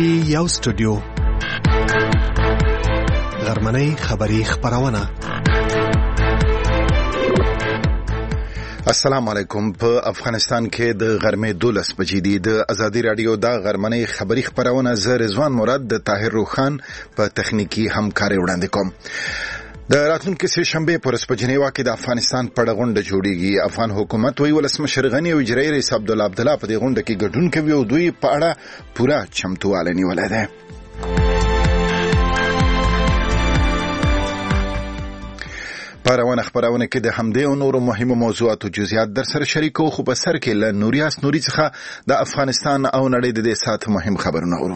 کې یو سټوډیو غرمنۍ خبری خبرونه. السلام علیکم. په افغانستان کې د غرمې 12 بجې دي. د ازادي رادیو د غرمنۍ خبری خبرونه زه رضوان مراد د طاهر روخان په تخنیکی همکاري وړاندې کوم. د راتلونکي سه شنبه پر سپجنیوا کې د افغانستان په غونډه جوړیږي. افغان حکومت وی ولسمشر غنی او اجرایي رئیس عبدالله عبدالله په دې غونډه کې ګډون کوي او دوی په اړه پوره چمتواله نیولې ده. پروانه خبرونه کې د همدې او نورو مهمو موضوعاتو جزئیات در سره شریکو. خو په سر کې له نوریاس نوري څخه د افغانستان او نړۍ د دې سات مهم خبرونه اورو.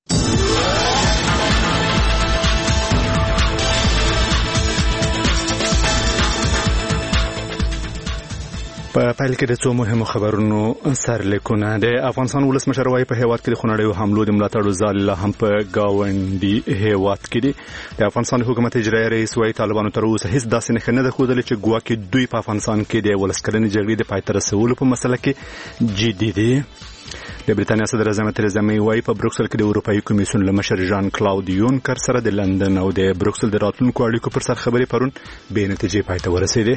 په پیل کې د څو مهمو خبرونو سرلیکونه. د افغانستان ولسمشر وايي په هیواد کې د خونړیو حملو د ملاتړ ځای هم په گاونډي هیواد کې دي. د افغانستان حکومت اجرایي رئیس وايي طالبانو تر اوسه هیڅ داسې نه ښودل چې ګواکې دوی په افغانستان کې د ولسکلنې جګړې د پای ته رسولو په مسله کې جدي دي. د بریتانیا صدر اعظم تریزا مې وايي په بروکسل کې د اروپایي کمیسیون له مشر ژان کلاود یونکر سره د لندن او د بروکسل د راتلونکو اړیکو پر سر خبرې پرون بې نتیجې پای ته ورسېدې.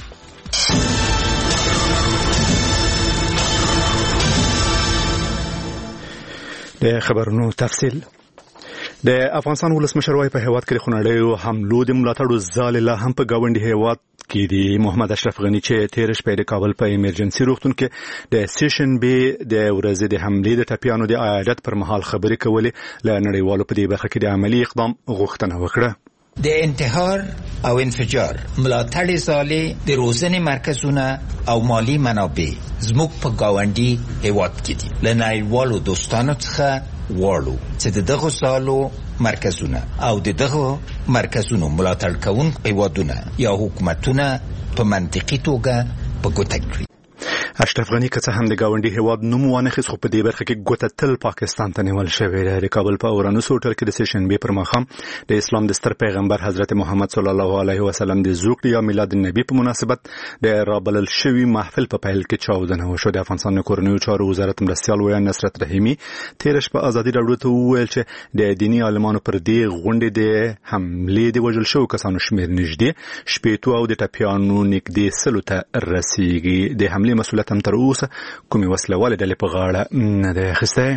د خبرونو تفصیل. د افغانستان ولسمشر وايي په هیواد کې د خونړیو حملو د ملاتړ ځای لا هم په گاونډي هیواد کې دی. محمد اشرف غنی چې تیر شپه د کابل په ایمرجنسي روغتون کې د سیشن بي د ورځې د حملې د ټپیانو د عیادت پر مهال خبرې کولې له نړیوالو په دې برخه کې د عملی اقدام غوښتنه وکړه. د انتحار او انفجار ملاتړ ځای د روزنې مرکزونه او مالی منابع زموږ په گاونډي هیواد کې دي. له نړیوالو دوستانو څخه غواړو چې دغه ځالو مرکزونه او دغه مرکزونو ملاتړ کوونکي هیوادونه یا حکومتونه په منطقي توګه په ګوته کړي. اشرف غنی که څه هم د گاونډي هیواد نوم وانخیست خو په دې برخه کې ګوته تل پاکستان ته نیول شوې ده. د کابل په اورانوس هوټل کې د سیشن بي پر ماښام د اسلام د ستر پیغمبر حضرت محمد صلی الله علیه وسلم د زوکړې یا میلاد النبی په مناسبت د رابلل شوی محفل په پیل کې چاودنه وشو. د افغانستان کورنیو چارو وزارت مرستیال ویان نصرت رحیمی تیر شپه ازادي راډیو ته وویل چې د دینی عالمانو پر دې غونډې د حملې د وژل شوو کسانو شمیر نږدې 80 او د ټپیانو نږدې 100 ته رسیږي. د حملې مسؤلیت هم تر اوسه کومې وسلهوالې ډلې په غاړه نه ده اخیستی.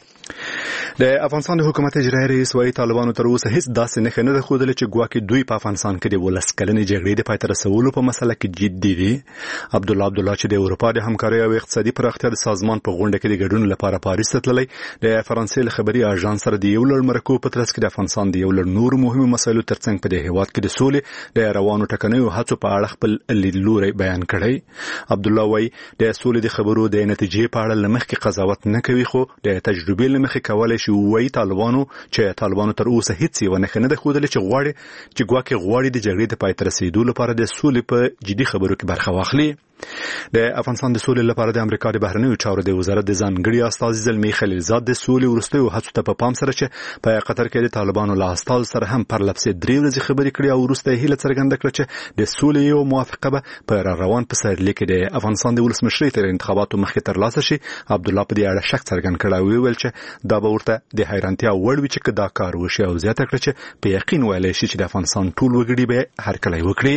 د افغانستان د حکومت اجرایي رئیس وايي طالبانو تر اوسه هیڅ داسې نه ښودلې چې ګواکې دوی په افغانستان کې د ولسکلنې جګړې د پای ته رسولو په مسله کې جدي دي. عبدالله عبدالله چې د اروپا د همکارۍ او اقتصادي پراختیا د سازمان په غونډه کې د ګډون لپاره پاریس ته تللی د فرانسې له خبري اژانس سره د یو لړ مرکو په ترڅ کې د افغانستان د یو لړ نورو مهمو مسایلو ترڅنګ په دې هیواد کې د سولې د روانو ټکنیو هڅو په اړه خپل لیدلوری بیان کړی. عبدالله وايي د سولې د خبرو د نتیجې په اړه لمخکې قضاوت نه کوي خو د تجربې لمخې کولای شي وایي طالبانو تر اوسه هیڅ یو نه ښودلې چې ګواکې غواړي د جګړې د پای ته رسیدو لپاره د سولې په جدي خبرو کې برخه واخلي. د افغانستان د سولې لپاره د امریکا د بهرنیو چارو د وزارت د ځانګړي استازي زلمی خلیلزاد د سولې وروستیو هڅو ته په پام سره چې په قطر کې د طالبانو له استازو سره هم پر لپسې 3 ورځې خبرې کړې او وروسته هیله څرګنده کړه چې د سولې یو موافقه به په روان پسرلي کې د افغانستان د ولسمشرۍ تر انتخاباتو مخکې ترلاسه شي. عبدالله په دې اړه شک څرګند کړی او ویل چې دا به ورته د حیرانتیا وړ وي چې دا کار وشي او زیاته کړه چې په یقین ویلی شي چې د افغانستان ټول وګړي به هرکلی وکړي.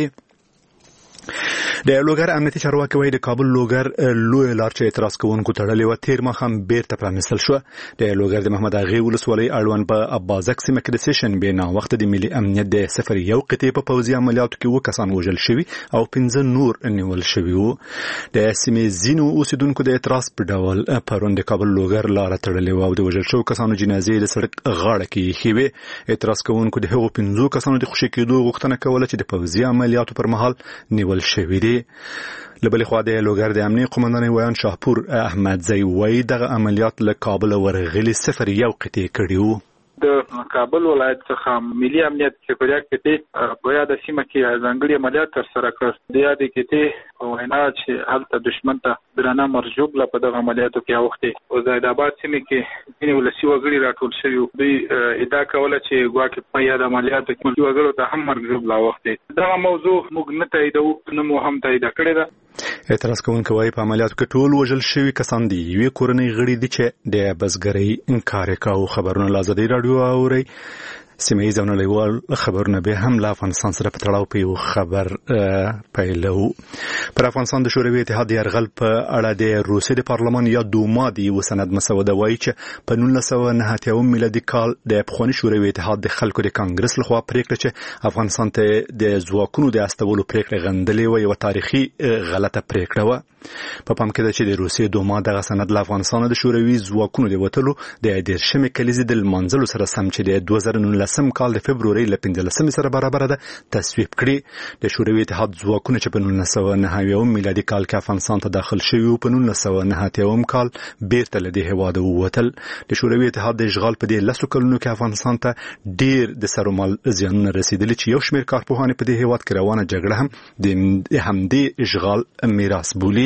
د لوګر امنیتي چارواکي وايي د کابل لوګر لوی لار چې اعتراض کوونکو تړلې و تیر ماښام بیرته پرانیستل شو. د لوګر د محمد اغې ولسوالۍ اړوند په ابازک سیمه کې د سیشن بي نه وخت د ملي امنیت د صفر یو قطعې په پوځي عملیاتو کې 2 کسان وژل شوي او 15 نور نیول شوي وو. د سیمې ځینو اوسیدونکو د اعتراض په ډول پرون د کابل لوګر لار تړلې و او د وژل شوو کسانو جنازې د سړک غاړه کې ایښې وې. اعتراض کوونکو د هغو 15 کسانو د خوشي کېدو غوښتنه کوله چې د پوځي عملیاتو پر مهال نیول شوي دي. لبلې خوا د لوګر د امنیت قومندان ویان شاهپور احمدزی وايي دغه عملیات له کابل ورغلي 01 قطعې کړي وو. د کابل ولایت څخه ملي امنیت سپریاک کته په یاد سیمه کې ځانګړي عملیات ترسره کړ. د یاد کته وینا چې هلته دشمن ته درانه مرجوب لا په دغه عملیاتو کې اوختي او زید آباد سیمه کې ځینې ولسي وګړي راټول شوي دوی ادعا کوله چې ګواکې په یاد عملیاتو کې ولسي وګړو ته هم مرجوب لا اوختي دغه موضوع موږ نه تاییدو نه مو هم تایید کړی ده. اعتراض کوونکي وايي په عملیاتو کې ټول وژل شوي کسان دي یوې کورنۍ غړي دي چې د بزګرۍ انکار کاوه. خبرونه له ازادي راډیو اوري. سیمه‌یز او نړیوال خبرونه به هم له افغانستان سره په تړاو په یو خبر پیلو. پر افغانستان د شوروي اتحاد یرغل په اړه د روسیې د پارلمان یا دوما د یو سند مسوده وایي چې په 1990 میلادي کال د پخواني شوروي اتحاد د خلکو د کانګرس لخوا پریکړه چې افغانستان ته د ځواکونو د استولو پریکړه غندلې و یو تاریخي غلطه پریکړه و. په پام کې ده چې د روسیې دوما دغه سند له افغانستان د شوروي ځواکونو د وټلو د 13 کلیزې د منځلو سره سم چې د 2019 کال د فبروري ل 15 سره برابر ده تصویب کړي. د شوروي اتحاد ځواکونه چې په 1990 میلادي کال کې افغانستان ته داخل شوي په 1990 کال بیرته له دې هیواده ووتل. د شوروي اتحاد د اشغال په دې لسو کلونو کې افغانستان ته ډیر د سرومال زیانونه رسیدلي چې یو شمېر کارپوهان په دې هیواد کې روانه جګړه هم د همدې اشغال میراث بولي.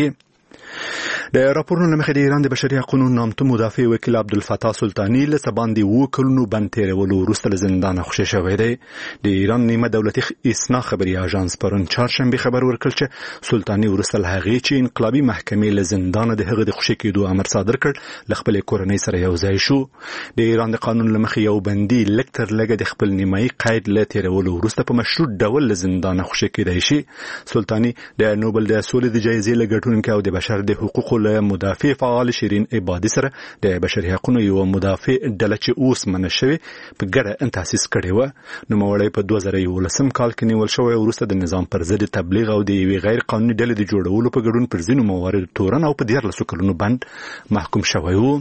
د راپورونو لمخې د ایران د بشري حقوقو نامتو مدافع وکیل عبدالفتاح سلطانی له سباندې 2 کلونو بند تیرولو وروسته له زندان خوشی شوی دی. د ایران نیمه دولتي اسنا خبري اژانس پرون چهارشنبه خبر ورکړ چې سلطانی وروسته له هغې چې انقلابي محکمې له زندان د هغه د خوشی کېدو امر صادر کړ له خپل کورنۍ سره یو ځای شو. د ایران د قانون لمخې یو بندي لکتر لګه د خپل نیمایي قید له تیرولو وروسته په مشروط ډول له زندان خوشی کېدای شي. سلطانی د نوبل د سولې د جایزې لګټونکو او د بشر د حقوقو له مدافع فعال شیرین عبادی سره د بشري حقوقو یو مدافع ډله چې اوس منشوي په ګډه تاسیس کړي و. نو موړی په 2011 کال کې نیول شوی وروسته د نظام پر ضد تبلیغ او د یوې غیر قانوني ډلې د جوړولو په ګډون پر ځینو موارد تورن او په 14 کلونو بند محکوم شوی و.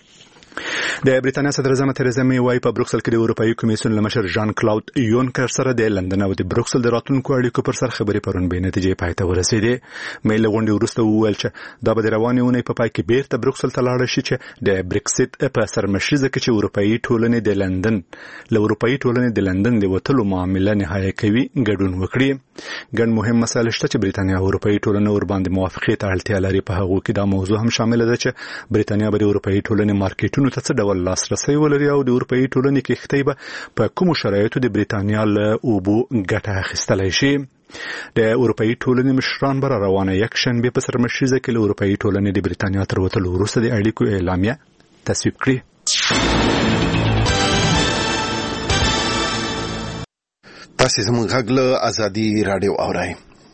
د بریتانیا صدر اعظم تریزا می وايي په بروکسل کې د اروپאי کمیسیون لمشر ژان کلاود یونکر سره د لندن او د بروکسل د راتلونکو اړیکو پر سر خبرې پرون به نتیجې پای ته ورسېدې. می له غونډې وروسته وویل چې دا به د روانې اونۍ په پای کې بیرته بروکسل ته لاړ شي چې د بریکسټ په سرمشریزه کې چې اروپאי ټولنې د لندن د وټلو معاملې نهایی کوي ګډون وکړي. ګڼ مهم مسایل شته چې بریتانیا او اروپאי ټولنه ور باندې موافقت اړتیا لري. په هغه کې دا موضوع هم شامل ده چې بریتانیا به د اروپאי ټولنې مارکیټونو ته څه ډول لاسرسي ولري او د اروپאי ټولنې کې ختیبه په کوم شرایطو د بریتانیا له اوبو ګټه اخیستلای شي. د اروپאי ټولنې مشران بر روانه یک شنبه په سرمشریزه کې له اروپאי ټولنې د بریتانیا تر وتلو وروسته د اړیکو اعلامیه تصویب کړي. تاسو زموږ غږ له ازادي راډیو اورئ.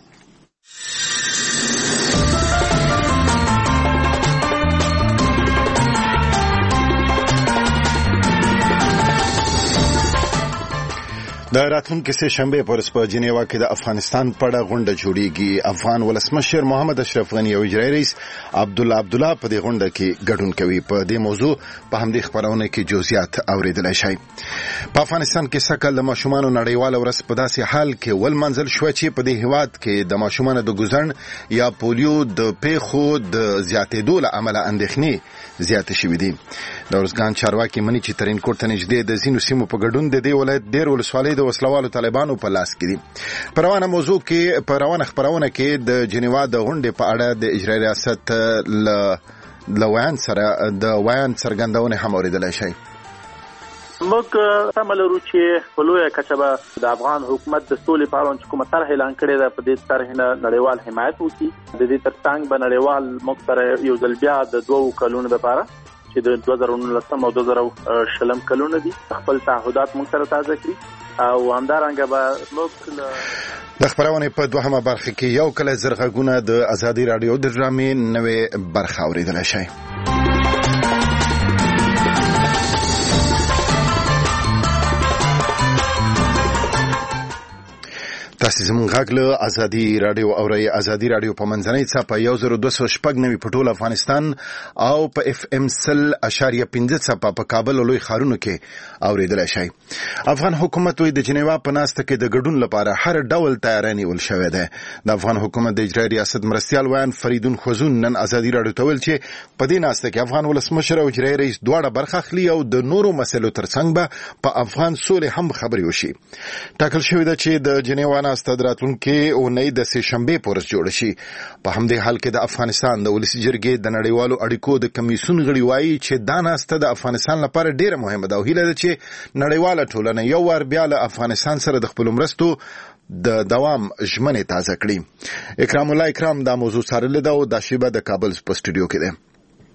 د راتلونکي سه شنبه پر په جنیوا کې د افغانستان په اړه غونډه جوړیږي. افغان ولسمشر محمد اشرف غنی او اجرایي رئیس عبدالله په دې غونډه کې ګډون کوي. په دې موضوع په همدې خبرونه کې جزئیات اوریدلای شئ. په افغانستان کې سکل د ماشومان نړیواله ورځ په داسې حال کې ولمنځل شو چې په دې هیواد کې د ماشومان د ګوزن یا پولیو د پیښو د زیاتېدو له امله اندېښنې زیاتې شوې دي. د ورځګان چارواکي مني چې ترین کوټ ته نږدې د زینو سیمو په ګډون د دې ولایت ډېر ولسوالۍ د وسلوالو طالبانو په لاس کې دي. په روانه موضوع کې په روانه خبرونه کې د جنیوا د غونډې په اړه د اجرایي ریاست لویان سره د ویان څرګندونه هم اوریدلای شي. موږ تملرو چې په لویه کچه به د افغان حکومت د سولې په اړه کومه طرح اعلان کړې ده په دې طرح نه نړیوال حمایت وکړي. د دې ترڅنګ به نړیوال موږ سره یو ځل بیا د 2 کلونو لپاره چې د 2019 او 2020 کلونه دي خپل تعهدات موږ سره تازه کړي او همدارنګه به موږ د خبرونه په دوهمه برخه کې یو کله زرغونه د ازادي رادیو د ډرامې نوې برخه اوریدل شي. تاسو زموږ غږ له ازادي رادیو اورئ. ازادي رادیو په منځنۍ څپه 1290 په ټول افغانستان او په اف ام 0.5 څپه په کابل او لوی ښارونو کې اوریدل شي. افغان حکومت د جنیوا په ناسته کې د ګډون لپاره هر ډول تیاری نیول شوی دی. د افغان حکومت د اجرایي ریاست مرستیال ویان فریدون خوزون نن ازادي رادیو ته ویل چې په دې ناسته کې افغان ولسمشر او اجرایي رئیس دواړه برخه اخلي او د نورو مسلو ترڅنګ به په افغان سولې هم خبرې وشي. ټاکل شوی دی چې د جنیوا ناسته د راتلونکې اونۍ د سه شنبې پورې جوړ شي. په همدې حال کې د افغانستان د ولسي جرګې د نړیوالو اړیکو د کمیسیون غړي وایي چې دا ناسته د افغانستان لپاره ډیره مهمه ده او هیله ده چې نړیواله ټولنه یو وار بیا له افغانستان سره د خپل مرستو د دوام ژمنې تازه کړي. اکرام الله اکرام دا موضوع څارلې ده او دا شیبه د کابل په سټوډیو کې ده.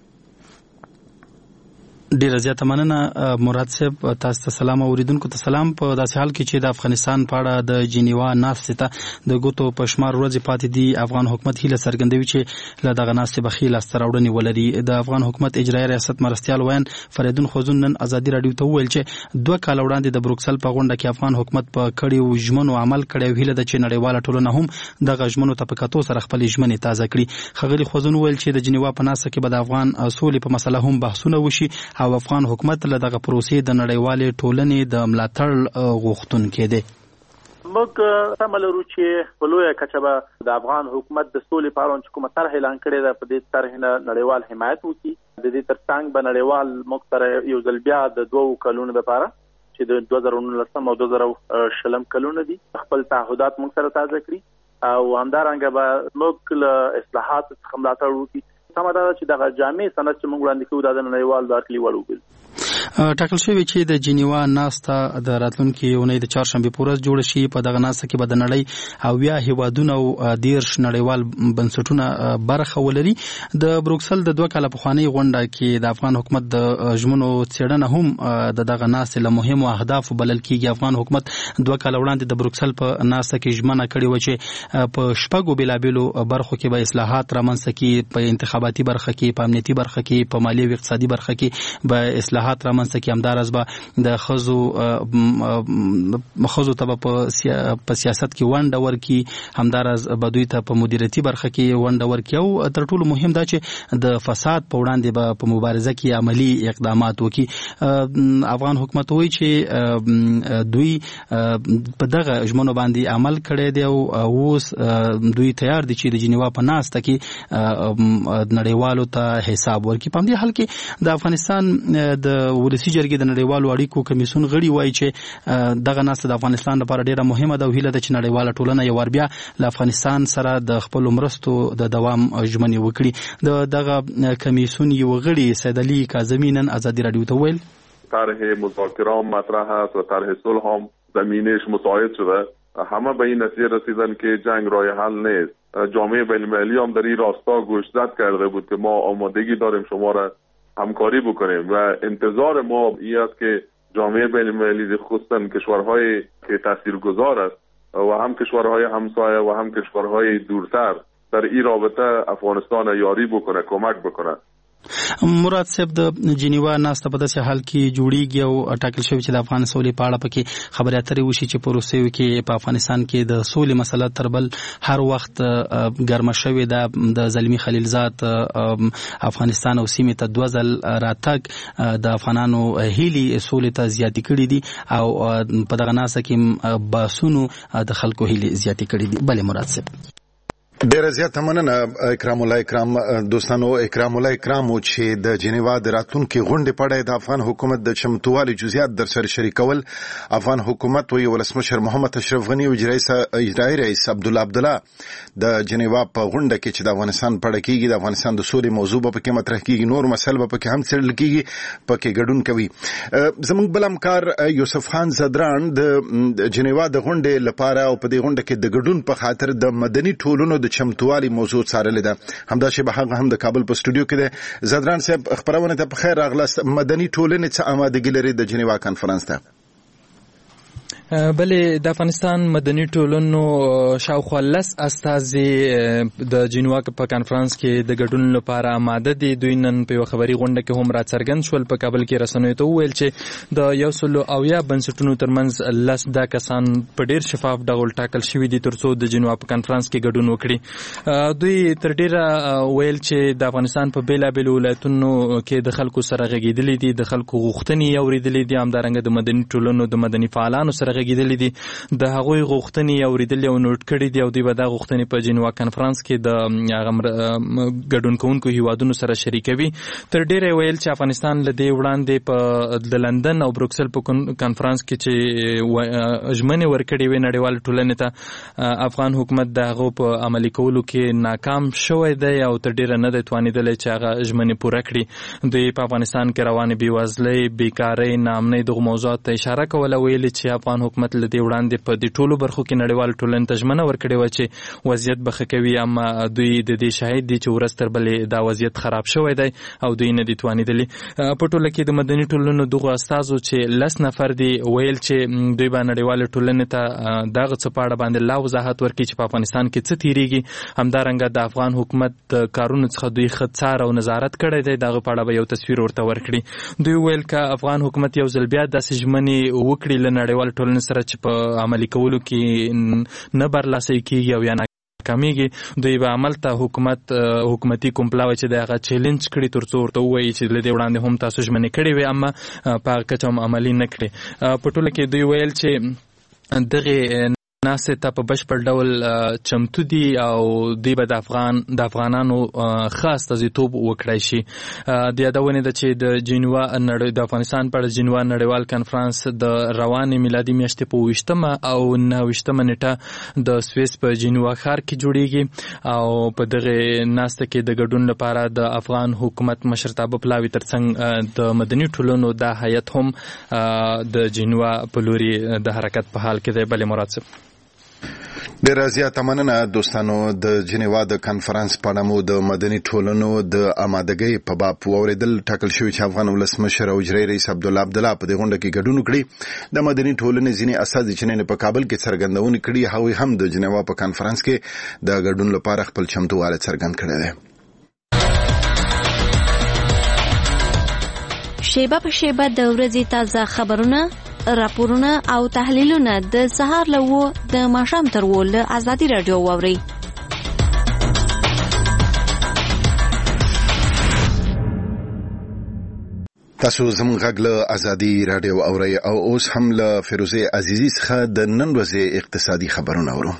ډیره زیاته مننه مراد صاحب. تاسو ته سلام اوریدونکو ته سلام. په داسې حال کې چې د افغانستان په اړه د جنیوا ناستې ته د ګوتو په شمار ورځې پاتې دي، افغان حکومت هیله څرګندوي چې له دغه ناستې به ښې لاسته راوړنې ولري. د افغان حکومت اجرایي ریاست مرستیال ویان فریدون خوزون نن ازادي راډیو ته وویل چې 2 کال وړاندې د بروکسل په غونډه کې افغان حکومت په کړیو ژمنو عمل کړی او هیله ده چې نړیواله ټولنه هم دغه ژمنو ته په کتو سره خپل ژمنې تازه کړي. ښاغلي خوزون وویل چې د جنیوا په ناسته کې به د افغان سولې په مسله هم بحثونه وشي او افغان حکومت له دغه پروسې د نړیوالې ټولنې د ملاتړ غوښتونکی دی. موږ سم لرو چې په لویه کچه به د افغان حکومت د سولې په اړه چې کومه طرح اعلان کړې ده په دې طرح نه نړیوال حمایت وکړي. د دې ترڅنګ به نړیوال موږ سره یو ځل بیا د 2 کلونو لپاره چې د 2019 او 2020 کلونو دي خپل تعهدات موږ سره تازه کړي او همدارنګه به موږ له اصلاحات څخه ملاتړ وکړي. سمه ده چې دغه جامع سند چې موږ وړاندې کوو د نړیوال د اړخ وړو ټاکل شوی چې د جنیوا ناسته د راتلونکي اونۍ د چهارشنبې په ورځ جوړ شي. په دغه ناسته کې به د نړۍ او یا هیوادونه او 13 نړیوال بنسټونه برخه ولري. د بروکسل د 2 کاله پخوانۍ غونډه کې د افغان حکومت د ژمنو څېړنه هم د دغه ناستې له مهمو اهدافو بلل کېږي. افغان حکومت 2 کاله وړاندې د بروکسل په ناسته کې ژمنه کړې و چې په 6 بېلابېلو برخو کې به اصلاحات رامنځته کړي، په انتخاباتي برخه کې، په امنیتي برخه کې، په مالي او اقتصادي برخه کې به اصلاحات رامنځته کې. همدارس به د خزو ته په سیاست کې ونډه ورکړي، همدارس به دوی ته په مدیریتي برخه کې ونډه ورکړي او تر ټولو مهم دا چې د فساد په وړاندې به په مبارزه کې عملی اقدامات وکړي. افغان حکومت وایي چې دوی په دغه ژمنو باندې عمل کړی دی او اوس دوی تیار دي چې د جنیوا په ناسته کې نړیوالو ته حساب ورکړي. په همدې حال کې د افغانستان د ولسي جرګې د نړیوالو اړیکو کمیسیون غړي وایي چې دغه ناسته د افغانستان لپاره ډیره مهمه ده او هیله ده چې نړیواله ټولنه یو وار بیا له افغانستان سره د خپل مرستو د دوام ژمنې وکړي. دغه کمیسیون یو غړي سید علي کاظمی نن ازادي راډیو ته ویل طرح مذاکره مطرح است و طرح صلح هم زمینش مساعد شده. همه به این نتیجه رسیدن که جنگ راه حل نیست. جامعه بین‌المللی هم در این راستا گوشزد کرده بود که ما آمادگی داریم شما را همکاری بکنیم و انتظار ما این است که جامعه بین‌المللی خصوصا کشورهای که تاثیرگذار است و هم کشورهای همسایه و هم کشورهای دورتر در این رابطه افغانستان یاری بکنه، کمک بکنه. مراد صاحب د جنیوا ناسته په داسې حال کې جوړیږي او ټاکل شوی چې د افغان سولې په اړه پکې خبرې اترې وشي چې په روسیو کې په افغانستان کې د سولې مسله تر بل هر وخت ګرمه شوې ده. د زلمی خلیلزاد افغانستان او سیمې ته 2 ځل راتګ د افغانانو هیلې سولې ته زیاتې کړې دي او په دغه ناسته کې باسونو د خلکو هیلې زیاتې کړې دي. بله مراد صاحب ډیره زیاته مننه اکرام الله اکرام. دوستانو اکرام الله اکرام چې د جنیوا د راتلونکي غونډې په اړه د افغان حکومت د چمتووالي جزئیات در سره شریکول. افغان حکومت وی ولسمشر محمد اشرف غنی او اجرایي رئیس عبدالله د جنیوا په غونډه کې چې د افغانستان په اړه کېږي، د افغانستان د سولې موضوع په کې مطرح کېږي، نور مسایل په کې هم څېړل کېږي، په کې ګډون کوي. زموږ بل همکار یوسف خان زدران د جنیوا د غونډې لپاره او په دې غونډه کې د ګډون په خاطر د مدني ټولنو چمتووالي موضوع څارلې ده. همدا شی به هغه هم د کابل په سټوډیو کې ده. زدران صاحب خبرونه ته په خیر راغلاست. مدني ټولنې څه آمادګي لري د جنیوا کانفرنس ته؟ بلې د افغانستان مدني ټولنو شاوخوا 10 استازي د جنیوا په کانفرنس کې د ګډون لپاره آماده دي. دوی نن په یو خبري غونډه کې هم راڅرګند شول. په کابل کې رسنیو ته وویل چې د 100 بنسټونو ترمنځ 10 کسان په ډیر شفاف ډول ټاکل شوي دي ترڅو د جنیوا په کانفرنس کې ګډون وکړي. دوی تر ډیره ویل چې د افغانستان په بیلابېلو ولایتونو کې د خلکو سره غږیدلي دي، د خلکو غوښتنې اورېدلې دي، همدارنګه د مدني ټولنو د مدني فعالانو سره غږیدلې دي د هغوی غوښتنې اوریدلې او نوٹ کړې دي او دوی به دا غوښتنې په جنیوا کانفرنس کې د ګډون کوونکو هیوادونو سره شریکوي. تر ډیره ویل چې افغانستان له دې وړاندې په د لندن او بروکسل په کانفرنس کې چې ژمنې ورکړې وې نړیوال ټولنې ته افغان حکومت د هغو په عملي کولو کې ناکام شوی دی او تر ډیره نه دی توانېدلی چې هغه ژمنې پوره کړي. دوی په افغانستان کې روانې بېوزلۍ، بیکارۍ، ناامنۍ دغو موضوعاتو ته اشاره کوله. ویلې چې افغان حکومت له دې وړاندې په دې ټولو برخو کې نړیوال ټولنې ته ژمنه ورکړې وه چې وضعیت به ښه کوي، اما دوی د دې شاهد دي چې ورځ تر بلې دا وضعیت خراب شوی دی او دوی نه دي توانېدلي. په ټوله کې د مدني ټولنو دغو استازو چې 10 نفر دي ویل چې دوی به نړیوالې ټولنې ته دغه څه په اړه باندې لا وضاحت ورکړي چې په افغانستان کې څه تیریږي. همدارنګه د افغان حکومت کارونو څخه دوی ښه څار او نظارت کړی دی، دغه په اړه به یو تصویر ورته ورکړي. دوی ویل که افغان حکومت یو ځل بیا داسې ژمنې وکړي له نړیوال ټولنې سره چې په عملي کولو کې نه برلاسي کیږي او یا کمیږي، دوی به عمل ته حکومتي کومپلاوي چې د هغه چیلنج کړي ترڅو ورته ووایي چې له دې وړاندې هم تاسو ژمنې کړې وې اما په هغه کچه هم عملي نه کړې. په ټوله کې دوی ویل چې دغه ناسې ته په بشپړ ډول چمتو دي او دوی به د افغانانو ښه استازیتوب وکړی شي. د یادونې ده چې د افغانستان په اړه جنیوا نړیوال کنفرانس د روانې میلادي میاشتې په 28 او 29 نیټه د سویس په جنیوا ښار کې جوړیږي او په دغه ناسته کې د ګډون لپاره د افغان حکومت مشرتابه پلاوي ترڅنګ د مدني ټولنو دا هیئت هم د جنیوا په لوري د حرکت په حال کې دی. بلې مراد صاحب ډېر زیاته مننه دوستانو. د جنیوا د کانفرنس په اړه مو د مدني ټولنو د آمادګۍ په باب واورېدل. ټاکل شوی چې افغان ولسمشر او اجرایي رئیس عبدالله عبدالله په دې غونډه کې ګډون وکړي. د مدني ټولنې ځینې استازي چې نن په کابل کې څرګندونه کړې، هغوی هم د جنیوا په کانفرنس کې د ګډون لپاره خپل چمتووالی څرګند کړی دی. شیبه په شیبه د ورځې تازه خبرونه، راپورونه او تحلیلونه د سهار له 9 د ماښام تر 10 له ازادي رادیو واورئ. تاسو زموږ غږ له ازادي رادیو اورئ او اوس هم له فیروزه عزیزی څخه د نن ورځې اقتصادي خبرونه اورو.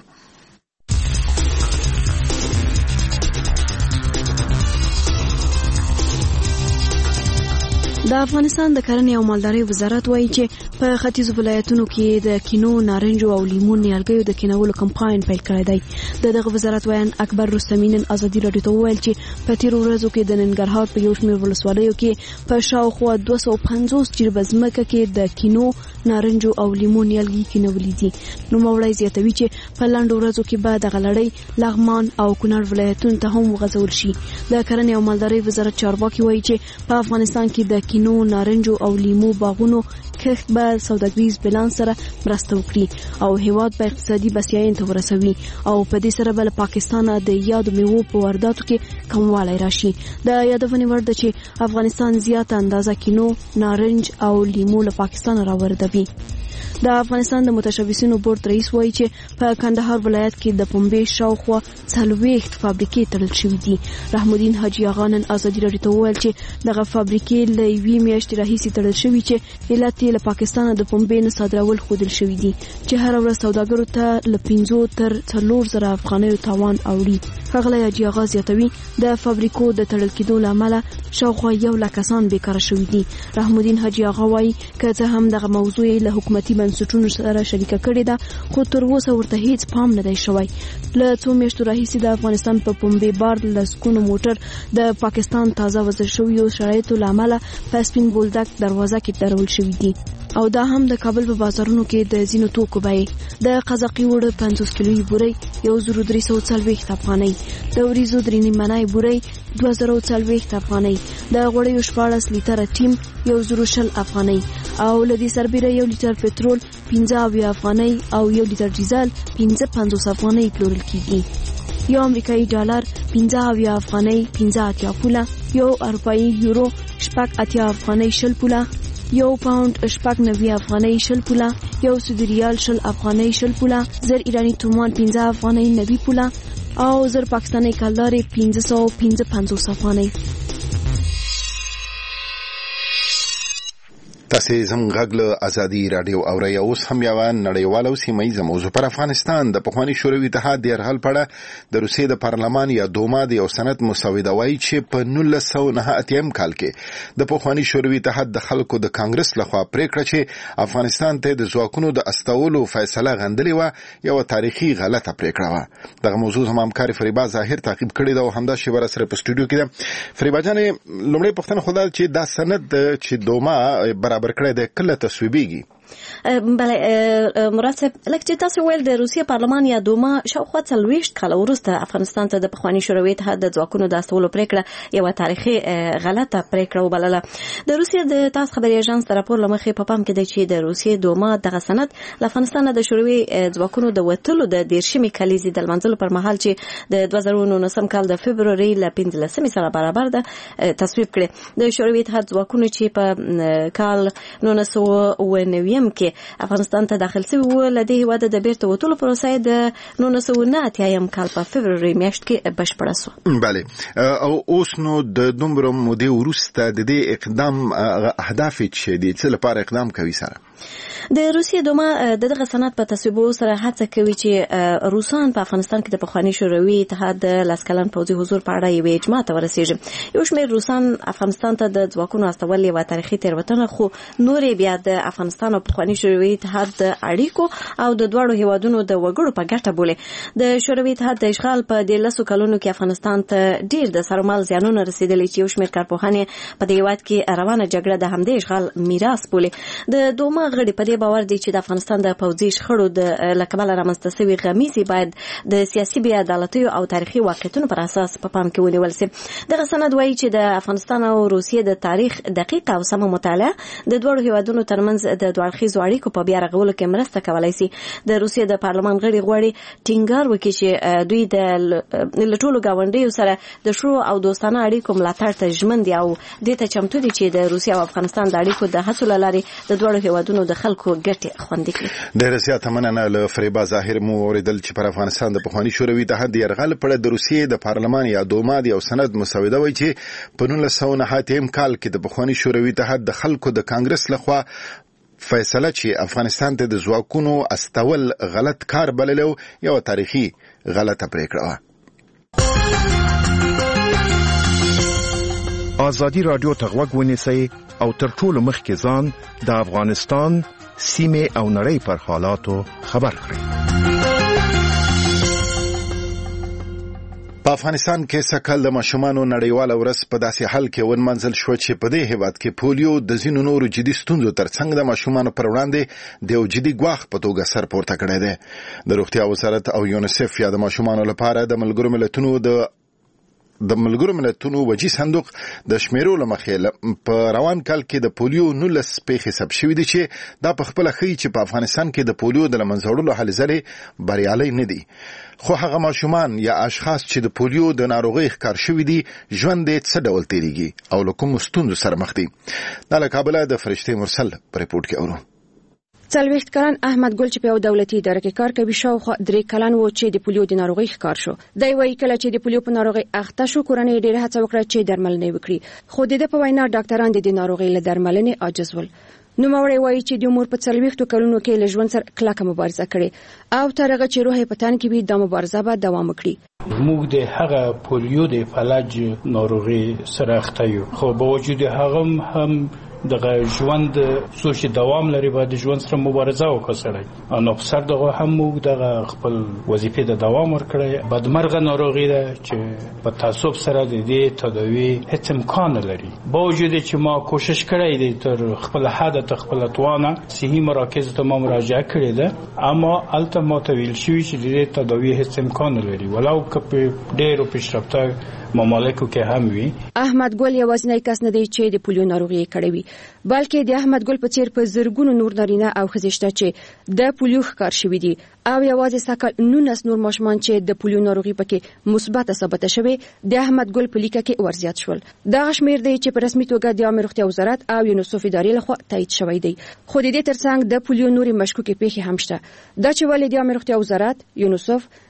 د افغانستان د کرنې او مالدارۍ وزارت وایي چې په ختیځو ولایتونو کې د کینو، نارنجو او لیمو نیالګیو د کینولو کمپاین پیل کړی دی. دغه وزارت وایي اکبر رستمی نن ازادي رادیو ته وویل چې په تیرو ورځو کې د ننګرهار په یو شمېر ولسوالیو کې په شاوخوا 250 جریبه ځمکه کې د کینو، نارنجو او لیمو نیالګي کینولې دي. نوموړی زیاتوي چې په لاندو ورځو کې به دغه لړۍ لغمان او کونړ ولایتونو ته هم وغځول شي. د کرنې او مالدارۍ وزارت چارواکي وایي چې په افغانستان کې د کینو، نارنجو او لیمو باغونو کښت به سوداګریز بیلانس سره مرسته وکړي او هیواد به اقتصادي بسیاینې ته ورسوي او په دې سره به له پاکستانه د یادو میوو په وارداتو کې کموالی راشي. د یادونې وړ ده چې افغانستان زیاته اندازه کینو، نارنج او لیمو له پاکستانه راوردوي. د افغانستان د متشبثینو بورډ رئیس وایي چې په کندهار ولایت کې د پنبې شاوخوا 40 فابریکې تړل شوې دي. رحم الدین حاجی آغا نن ازادي رادیو ته وویل چې دغه فابریکې له 1 میاشتې راهیسې تړل شوې چې علت یې له پاکستانه د پنبې نه صادرول ښودل شوي دي چې هر ورځ سوداګرو ته له 5 تر 4000 افغانیو تاوان اوړي. ښاغلی حاجی آغا زیاتوي د فابریکو د تړل کېدو له امله شاوخوا 100,000 کسان بیکاره شوي دي. رحم الدین حاجی آغا وایي که څه هم دغه موضوع له حکومتي بنسټونو سره شریکه کړې ده خو تر اوسه ورته هیڅ پام نه دی شوی. له 2 میاشتو راهیسې د افغانستان په پنبې بار لسکونو موټر د پاکستان تازه وضع شویو شرایطو له امله په سپین بولدک دروازه کې درول شوي دي او دا هم د کابل په بازارونو کې د ځینو توکو بیې د قزاقي وړه 50 کیلویي بورۍ 1340 افغانۍ، د وریځو 3 منای بورۍ 2040 افغانۍ، د غوړیو 14 لیټره ټیم 120 افغانۍ او لدی سربېره 1 لیټر پټرول 15 افغانۍ او 1 لیټر ډیزل 55 افغانۍ پلورل کیږي. یو امریکایي ډالر 15 افغانۍ 15 پوله، یو اروپایي یورو 80 افغانۍ 20 پوله، یو پاوند 90 افغانۍ 20 پوله، یو سعودي ریال 20 افغانۍ 20 پوله، زر ایرانی تومان 15 افغانۍ 90 پوله او زر پاکستاني کلدارې 555 افغانۍ. تاسو زموږ غږ له ازادي رادیو اورئ. اوس هم یو نړیواله سیمه موضوع پر افغانستان د پخوانی شوروي اتحاد د یرغل په اړه د روسیې د پارلمان یا دوما د یو سند مسوده وایي چې په 1989 کال کې د پخوانی شوروي اتحاد د خلکو د کانګرس لخوا پریکړه چې افغانستان ته د ځواکونو د استولو فیصله غندلې و یو تاریخي غلطه پریکړه و. دغه موضوع هم همکار فریبا ظاهر تعقیب کړی دا او همدا شی سره په سټوډیو کې ده. فریبا جان لومړی پوښتنه خو دا چې دا سند چې دوما برابر کړی د کله تصویبیږي؟ بله مراد صاحب لکه چې تاسو ویل د روسیې پارلمان یا دوما شاوخوا 40 کاله وروسته افغانستان ته د پخوانی شوروي اتحاد د ځواکونو د استولو پریکړه یو تاریخي غلطه پریکړه وبلله. د روسیې د تاس خبري اژانس د راپور لمخې په پام کې دی چې د روسیې دوما دغه سند له افغانستان د شوروي ځواکونو د وټلو د 10 کلیزې د منځلو پر مهال چې د 2019 کال د فبرवरी ل 15 سره برابر ده تصویب کړي. د شوروي اتحاد ځواکونو چې په کال 1990 کې افغانستان ته داخل شوی و لدې هیواد د بیرته وټولو پروسه د 1989 کال په فبرवरी میاشت کې بشپړه شوه. بله او اوس نو د دومره مودې وروسته د دې اقدام اهداف چې دي څه لپاره اقدام کوي سره؟ د روسیې دوما دغه سند په تصویبو سره هڅه کوي چې روسان په افغانستان کې د پخوانی شوروي اتحاد د لاسکلن پوځي حضور په اړه یو اجماع ته ورسیږي. یو شمېر روسان افغانستان ته د ځواکونو استول یو تاریخي تېروتنه خو نورې بیا د افغانستان او پخوانی شوروي اتحاد د اړیکو او د دواړو هیوادونو د وګړو په ګټه بولي. د شوروي اتحاد د اشغال په 10 کلونو کې افغانستان ته ډیر د سرمال زیانونه رسیدلي چې یو شمېر کارپوهان په دې هیواد کې روانه جګړه د همدې اشغال میراث بولي. د دوما غړي په دې باور دي چې د افغانستان د پوځي شخړو د لکبل رامنځته شوی غمیزي باید د سیاسي بې عدالتۍ او تاریخي واقعیتونو پر اساس په پام کې ونیول شي. دغه سند وایي چې د افغانستان او روسیې د تاریخ دقیق او سمه مطالعه د دوه هیوادونو ترمنځ د دوه اړخیزو اړیکو په بیا رغولو کې مرسته کولای شي. د روسیې د پارلمان غړي غواړي ټینګار وکړي چې دوی د لټولو گاونډیو سره د شرو او دوستانه اړیکو ملاتړ ته ژمن دي او دې ته چمتو دي چې د روسیې او افغانستان د اړیکو د هڅو لارې د دوه هیوادونو د خلکو ګټې خوندي کړي. ډېر زیات مننه له فریبا ظاهر مو اوریدل چې پر افغانستان د پخوانی شوروي اتحاد د یرغل په اړه د روسیې د پارلمان یا دوما د یو سند مسوده وایي چې په 1989 کال کې د پخوانی شوروي اتحاد د خلکو د کانګرس لخوا فیصله چې افغانستان ته د ځواکونو استول غلط کار بللو یو تاریخي غلطه پریکړه وه. ازادي رادیو ته غوږ ونیسئ او تر ټولو مخکې ځان د افغانستان سیمه او نړۍ پر حالاتو خبر کړئ. په افغانستان کې سکهال د ماشومانو نړیواله ورځ په داسې حال کې ونمنځل شو چې په دې هیواد کې پولیو د ځینو نورو جدي ستونزو ترڅنګ د ماشومانو پر وړاندې د یو جدي ګواښ په توګه سر پورته کړی دی. د روغتیا وزارت او یونیسف یا د ماشومانو لپاره د ملګرو ملتونو وجی صندوق د شمیرو لمخې په روان کال کې د پولیو 19 پیښې ثبت شوې دي چې دا په خپل ښیي چې په افغانستان کې د پولیو د لمنځه وړلو هلې ځلې بریالي نه دي. خو هغه ماشومان یا اشخاص چې د پولیو د ناروغۍ ښکار شوي دي ژوند یې څه ډول تیریږي او له کومو ستونزو سره مخ دي؟ دا له کابله د فرشتې مرسل په ریپورټ کې اورو. 40 کلن احمد ګل چې په یو دولتي اداره کې کار کوي شاوخوا 3 کلن و چې د پولیو د ناروغۍ ښکار شو. دی وايي کله چې د پولیو په ناروغۍ اخته شو کورنۍ ډېره هڅه وکړه چې درملنه وکړي خو د دې په وینا ډاکټران د ناروغۍ له درملنې عاجز ول. نوموړی وايي چې د عمر په 40 کلونو کې له ژوند سره کلکه مبارزه کړې او تر هغه چې روح یې په تن کې وي د مبارزه به دوام وکړي. موږ د هغه پولیو د فلج ناروغي سره اخته یو خو با وجود هغه هم دغه ژوند سوچ دوام لري باید ژوند سره مبارزه وکړي. نو په سر دغه هم موږ دغه خپل وظیفه د دوام ورکړي. بدمرغه ناروغي ده چې په تعصب سره د دې تداوی هیڅ امکان نه لري. با وجود چې ما کوشش کړی دی تر خپل حد ته خپل توانه صحي مراکز ته ما مراجعه کړې ده اما الته ما ته ویل شوی چې د دې تداوی هیڅ امکان نه لري ولو که په ډېرو پیشرفته ممالکو کې هم وي. احمد ګل یوازینی کس نه دی چې د پولیو ناروغي کړې وي بلکې د احمد ګل په څیر په زرګونو نور نارینه او ښځې شته چې د پولیو ښکار شوي دي او یوازې سکهال 19 نور ماشومان چې د پولیو ناروغي پکې مثبت ثابته شوی د احمد ګل په لیکه کې ورزیات شول. دغه شمیر دی چې په رسمي توګه د عامه روغتیا وزارت او یونیسف ادارې لخوا تایید شوی دی. خو د دې ترڅنګ د پولیو نوري مشکوکې پیښې هم شته. دا چې ولې د عامه روغتیا وزارت، یونیسف،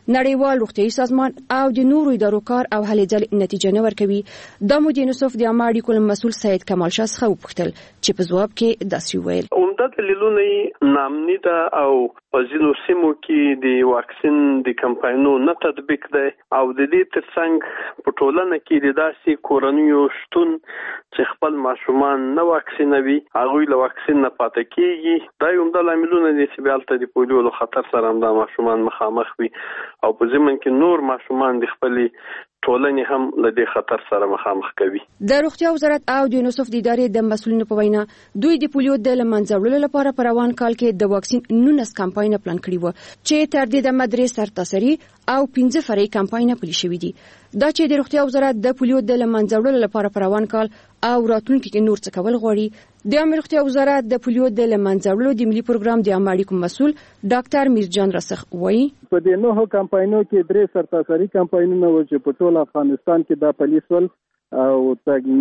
نړیوال روغتیايي سازمان او د نورو ادارو کار او هلې ځلې نتیجه نه ورکوي. د مودي نصف د عامه اړیکو مسؤل سید کمال شاه څخه وپوښتل چې په ځواب کې داسې وویل: عمده دلیلونه نامني ده او په ځینو سیمو کې د واکسین د کمپاینونو نه تطبیق ده او د دې ترڅنګ په ټولنه کې د داسې کورنیو شتون چې خپل ماشومان نه واکسینوي هغوی له واکسین نه پاتې کیږي. دا عمده لاملونه دي چې بیالته د پولیو له خطر سره هم دا ماشومان مخامخ وي او په ضمن کې نور ماشومان د خپلې ټولنې هم له دې خطر سره مخامخ کوي. د روغتیا وزارت او د یونیسف د ادارې د مسؤلینو په وینا دوی د پولیو د له منځه وړلو لپاره په روان کال کې د واکسین 19 کمپاین پلان کړی و چې تر دې د مدرسې سرتاسري او 15 فرعي کمپاین پلي شوې دي. دا چې د روغتیا وزارت د پولیو د له منځه وړلو لپاره په روان کال او راتلونکي کې نور څه کول غواړي. د عامه روغتیا وزارت د پولیو د له منځه وړلو د ملي پروګرام د عامه اړیکو مسؤل ډاکټر میرجان رسخ وایي: په دې نوو کمپاینونو کې 3 سرتاسري کمپاینونه و چې په ټول افغانستان کې دا پلي شول او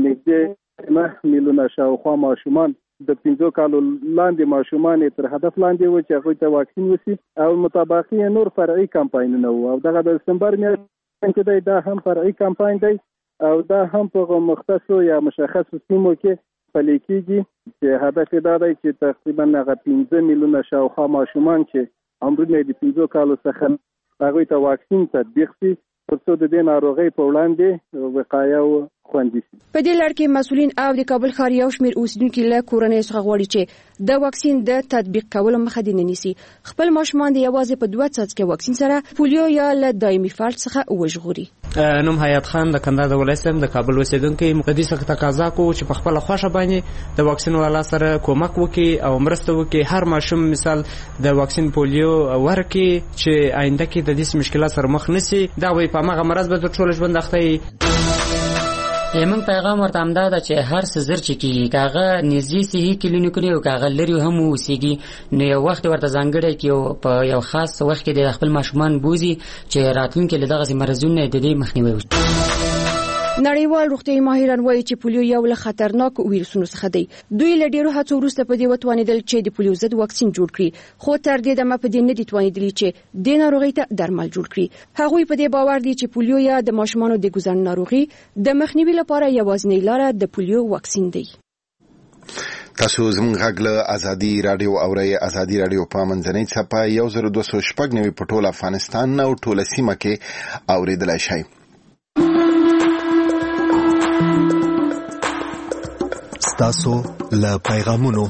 تګنیږي 9 میلیونه شاوخوا ماشومان د 15 کالو لاندې ماشومان تر هدف لاندې و چې هغوی ته واکسین وشي او مطابقي نور فرعي کمپاینونه و او دغه د دسمبر میاشتې کې دا هم فرعي کمپاین دی او دا هم په مختصو یا مشخصو سیمو کې پلي کېږي چې هدف دا دی چې تقریبا 15 میلیونه شاوخوا ماشومان چې عمرونه د 15 کالو څخه هغوی ته واکسین تطبیق شي ترڅو د دې ناروغۍ په وړاندې وقایه او خوندي شي. په دې لړ کې مسؤلین او د کابل ښار یو شمېر اوسیدونکي له کورنۍ څخه غواړي چې د واکسین د تطبیق کولو مخه دې نه نیسي. خپل ماشومان د یوازې په 2 څاڅکي واکسین سره پولیو یا له دایمي فلج څخه وژغوري. نوم حیات خان د کندهار د ولایت د کابل اوسیدونکي مقدس څخه تقاضا کوي چې په خپل خوښه باندې د واکسین والا سره کومک وکړي او مرسته وکړي. هر ماشوم مثال د واکسین پولیو ورکړي چې آینده کې د دې مشکلات سره مخ نشي. دا وایي په هغه مرز به ټول ژوند اخته زموږ پیغام ورته همدا ده چې هر څه زر چې کېږي که هغه نږدې صحي کلینیکونه او که هغه لرې هم اوسېږي نو یو وخت ورته ځانګړی کړي په یو خاص وخت کې د خپل ماشومان بوځي چې راتلونکي له دغسې مرضونو د دې مخنیوی وشي. نړیوال روغتیايي ماهران وایي چې پولیو یو له خطرناکو ویروسونو څخه دی. دوی له ډیرو هڅو وروسته په دې وتوانېدل چې د پولیو ضد واکسین جوړ کړي خو تر دې دمه په دې نه دي توانېدلي چې د ناروغۍ ته درمل جوړ کړي. هغوی په دې باور دي چې پولیو یا د ماشومانو د ګوزن ناروغي د مخنیوي لپاره یوازینۍ لاره د پولیو واکسین دی. تاسو زموږ غږ له ازادي رادیو اورئ. ازادي رادیو په منځنۍ څپه 1296 په ټول افغانستان او ټوله سیمه کې اوریدلای شئ. تاسو له پیغامونو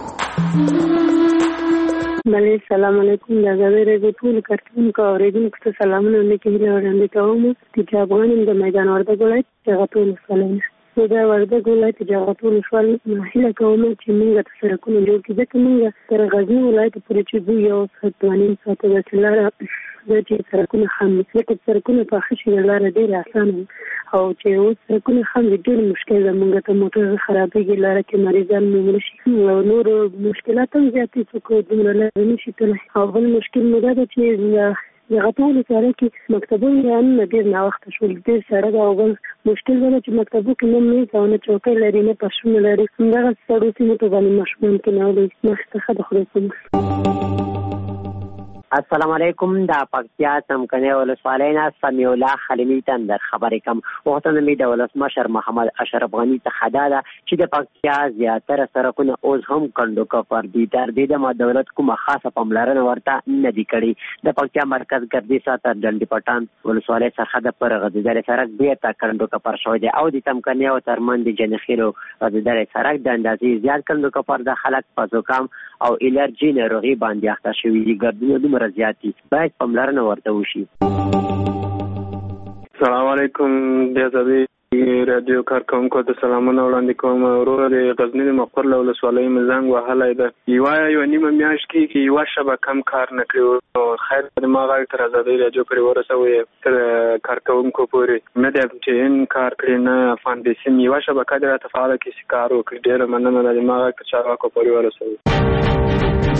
بله السلام علیکم د ازادي رادیو ټول کارکونکو او اوریدونکو ته سلامونه لیکلي وړاندې کوم چې افغانان د میدان وردګ ولایت جغتون سلام دا وردګ ولایت جغتون شوال هیله کوم چې موږ ته سرکونه جوړ کړي ځکه موږ تر غزنی ولایت پورې چې یو څه ساعته د لاره د چې سرکونه خام ځکه سرکونه په خشي لاره ډېر اسانه او چې اوس سرکونه خام ډېر مشکل ده. موږ ته موټر خرابېږي لاره کې مریضان مو نشي او نور مشکلات هم زیاتې څوک دومره لاره نشي تللی او بل مشکل مو دا ده چې دغه ټول سره کې مکتبونه هم ډېر ناوخته شول ډېر سړه ده او بل مشکل دا چې مکتبو کې نه میز او نه چوکۍ لري نه پشونه لري همدغه سړو سیمو ته باندې ماشومان کېنولي مخکې د خدای په السلام علیکم دا پکتیا څمکنیو ولسوالۍ نه سمیع الله خلیلي تندر خبرې کوم. غوښتنه مې د ولسمشر محمد اشرف غني څخه دا ده چې د پکتیا زیاتره سړکونه اوس هم کنډو کفر دي. تر دې دمه دولت کومه خاصه پاملرنه ورته نه دي کړې. د پکتیا مرکز ګردي ساتر ډنډي پټان ولسوالۍ څخه د پر غځېدلې سړک بیرته کنډو کفر شوی دی او د څمکنیو ترمن د جنخیلو غځېدلې سړک د اندازې زیات کنډو کفر د خلک په زکام او الرجي ناروغي باندې اخته شوي دي. ګردونه زیاتی باید پاملرنه ورته وشي. السلام علیکم د ازادي رادیو کارکونکو ته سلامونه وړاندې کوم. وروره د غزنی د مقر له ولسوالۍ مې زنګ وهلی ده. یوه نیمه میاشت کې یوه شبه کم کار نه کړي. خیر د ما غږ تر ازادي رادیو پورې ورسوئ تر کارکونکو پورې نه دی چې ان کار کړي نه افغان د سیم یوه شبکه دې راته فعاله کړي چې کار وکړي. ډېره مننه ده د ما غږ تر چارواکو پورې ورسوئ.